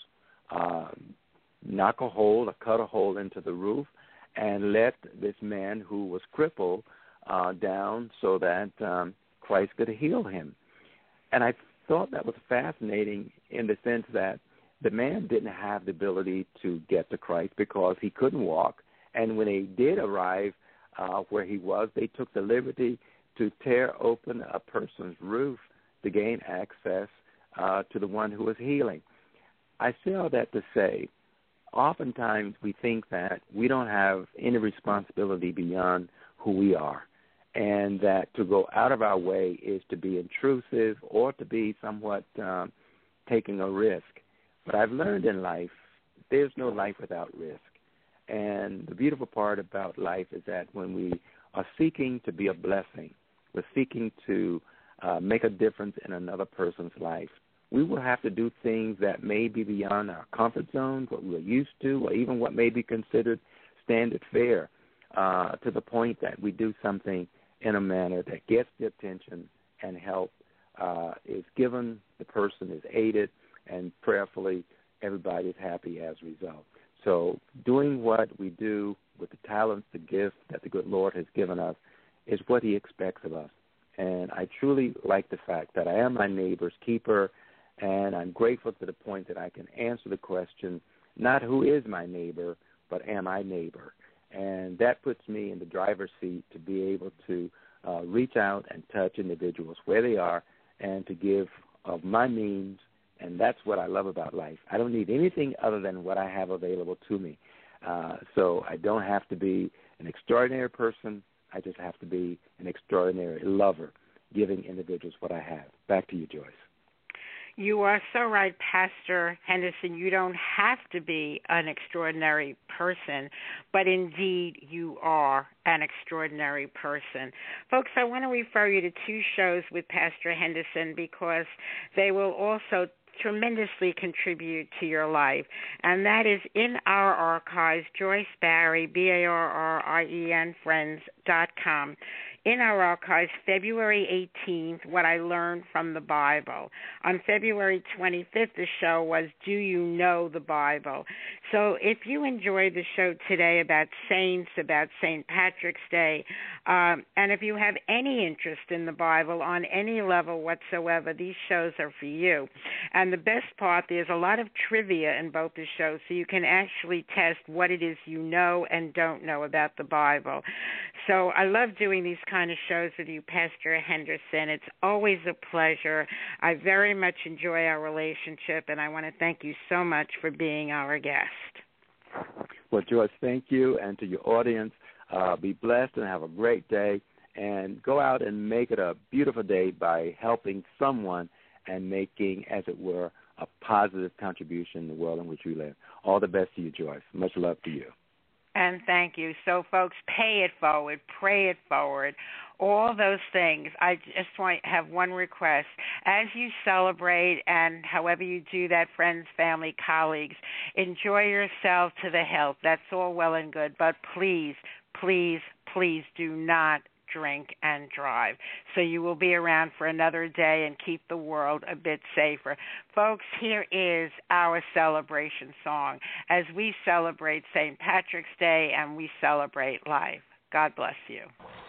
cut a hole into the roof, and let this man who was crippled down so that Christ could heal him. And I thought that was fascinating in the sense that the man didn't have the ability to get to Christ because he couldn't walk. And when they did arrive where he was, they took the liberty to tear open a person's roof to gain access to the one who was healing. I say all that to say, oftentimes we think that we don't have any responsibility beyond who we are, and that to go out of our way is to be intrusive or to be somewhat taking a risk. But I've learned in life there's no life without risk. And the beautiful part about life is that when we are seeking to be a blessing, we're seeking to make a difference in another person's life, we will have to do things that may be beyond our comfort zone, what we're used to, or even what may be considered standard fare, to the point that we do something in a manner that gets the attention and help is given, the person is aided, and prayerfully everybody is happy as a result. So doing what we do with the talents, the gifts that the good Lord has given us is what he expects of us. And I truly like the fact that I am my neighbor's keeper, and I'm grateful to the point that I can answer the question, not who is my neighbor, but am I neighbor? And that puts me in the driver's seat to be able to reach out and touch individuals where they are and to give of my means. And that's what I love about life. I don't need anything other than what I have available to me. So I don't have to be an extraordinary person. I just have to be an extraordinary lover, giving individuals what I have. Back to you, Joyce. You are so right, Pastor Henderson. You don't have to be an extraordinary person, but indeed you are an extraordinary person. Folks, I want to refer you to two shows with Pastor Henderson because they will also tremendously contribute to your life, and that is in our archives, Joyce Barrie, BARRIEN, friends.com. in our archives, February 18th, What I Learned from the Bible. On February 25th, the show was Do You Know the Bible? So if you enjoyed the show today about saints, about St. Patrick's Day, and if you have any interest in the Bible on any level whatsoever, these shows are for you. And the best part, there's a lot of trivia in both the shows, so you can actually test what it is you know and don't know about the Bible. So I love doing these kind of shows with you, Pastor Henderson. It's always a pleasure. I very much enjoy our relationship, and I want to thank you so much for being our guest. Well, Joyce, thank you, and to your audience, be blessed and have a great day, and go out and make it a beautiful day by helping someone and making, as it were, a positive contribution in the world in which we live. All the best to you, Joyce. Much love to you. And thank you. So, folks, pay it forward, pray it forward, all those things. I just want to have one request. As you celebrate and however you do that, friends, family, colleagues, enjoy yourself to the hilt. That's all well and good. But please, please, please do not drink and drive. So you will be around for another day and keep the world a bit safer. Folks, here is our celebration song as we celebrate St. Patrick's Day and we celebrate life. God bless you.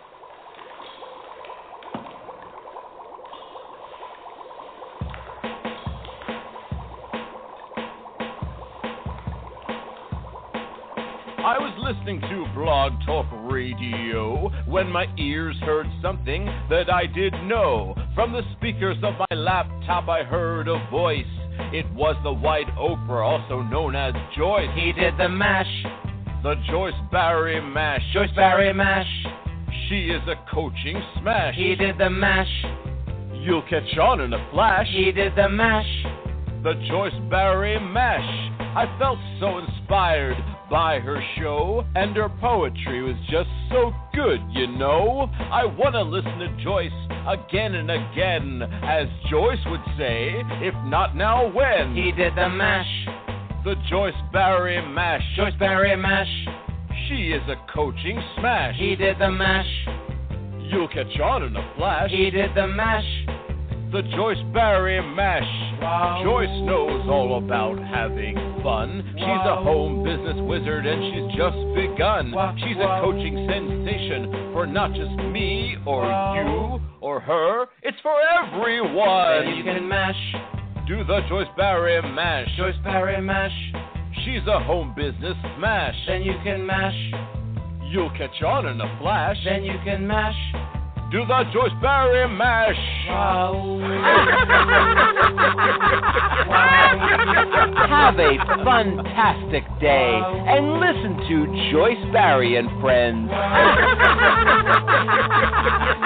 I was listening to Blog Talk Radio when my ears heard something that I didn't know. From the speakers of my laptop I heard a voice. It was the White Oprah, also known as Joyce. He did the mash. The Joyce Barry Mash. Joyce Barry Mash. She is a coaching smash. He did the mash. You'll catch on in a flash. He did the mash. The Joyce Barry Mash. I felt so inspired by her show, and her poetry was just so good, you know. I want to listen to Joyce again and again, as Joyce would say, if not now, when? He did the mash. The Joyce Barry Mash. Joyce Barry Mash. She is a coaching smash. He did the mash. You'll catch on in a flash. He did the mash. The Joyce Barry Mash. Wow. Joyce knows all about having fun. Wow. She's a home business wizard and she's just begun. Wow. She's a coaching sensation for not just me or you or her. It's for everyone. Then you can mash. Do the Joyce Barry Mash. Joyce Barry Mash. She's a home business smash. Then you can mash. You'll catch on in a flash. Then you can mash. Do the Joyce Barry Mash. Wow. Have a fantastic day and listen to Joyce Barry and Friends.